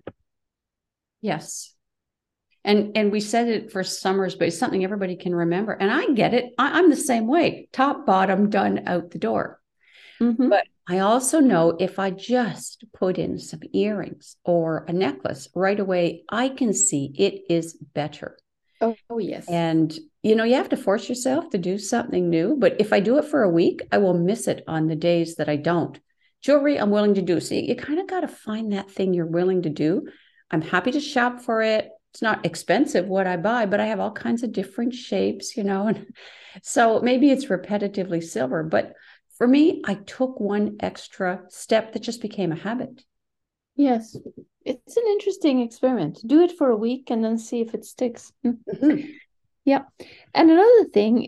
Yes. And we said it for summers, but it's something everybody can remember. And I get it. I'm the same way. Top, bottom, done, out the door. Mm-hmm. But I also know if I just put in some earrings or a necklace right away, I can see it is better. Oh, yes. And, you have to force yourself to do something new. But if I do it for a week, I will miss it on the days that I don't. Jewelry, I'm willing to do. So you kind of got to find that thing you're willing to do. I'm happy to shop for it. It's not expensive what I buy, but I have all kinds of different shapes, And so maybe it's repetitively silver. But for me, I took one extra step that just became a habit. Yes. It's an interesting experiment. Do it for a week and then see if it sticks. Mm-hmm. Yeah. And another thing,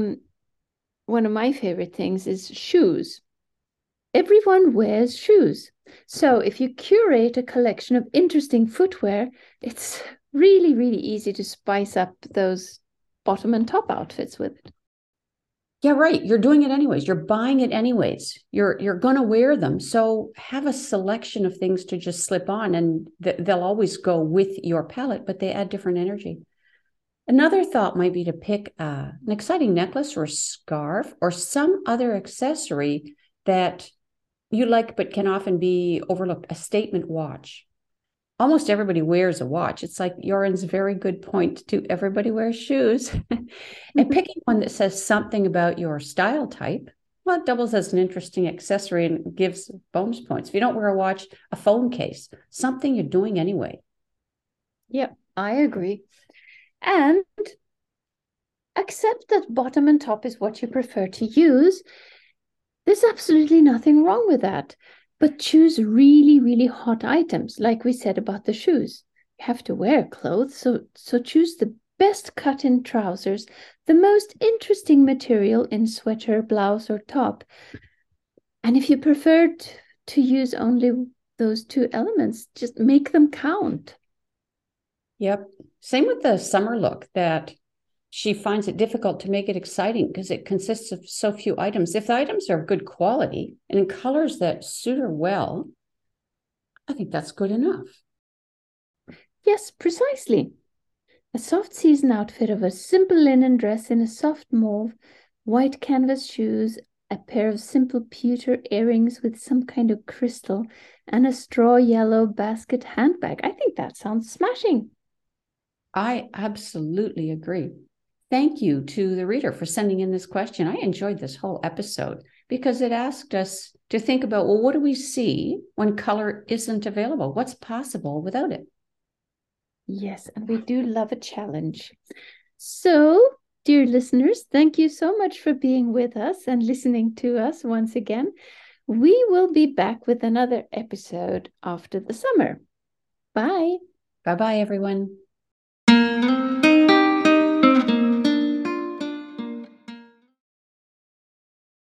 one of my favorite things is shoes. Everyone wears shoes. So if you curate a collection of interesting footwear, it's really, really easy to spice up those bottom and top outfits with it. Yeah, right. You're doing it anyways. You're buying it anyways. You're going to wear them. So have a selection of things to just slip on, and they'll always go with your palette, but they add different energy. Another thought might be to pick an exciting necklace or scarf or some other accessory that you like, but can often be overlooked. A statement watch. Almost everybody wears a watch. It's like Joran's very good point to everybody wears shoes. And picking one that says something about your style type, well, it doubles as an interesting accessory and gives bonus points. If you don't wear a watch, a phone case, something you're doing anyway. Yep, I agree. And accept that bottom and top is what you prefer to use. There's absolutely nothing wrong with that. But choose really, really hot items, like we said about the shoes. You have to wear clothes, so choose the best cut-in trousers, the most interesting material in sweater, blouse, or top. And if you prefer to use only those two elements, just make them count. Yep. Same with the summer look, that she finds it difficult to make it exciting because it consists of so few items. If the items are of good quality and in colors that suit her well, I think that's good enough. Yes, precisely. A soft season outfit of a simple linen dress in a soft mauve, white canvas shoes, a pair of simple pewter earrings with some kind of crystal, and a straw yellow basket handbag. I think that sounds smashing. I absolutely agree. Thank you to the reader for sending in this question. I enjoyed this whole episode because it asked us to think about, well, what do we see when color isn't available? What's possible without it? Yes, and we do love a challenge. So, dear listeners, thank you so much for being with us and listening to us once again. We will be back with another episode after the summer. Bye. Bye-bye, everyone.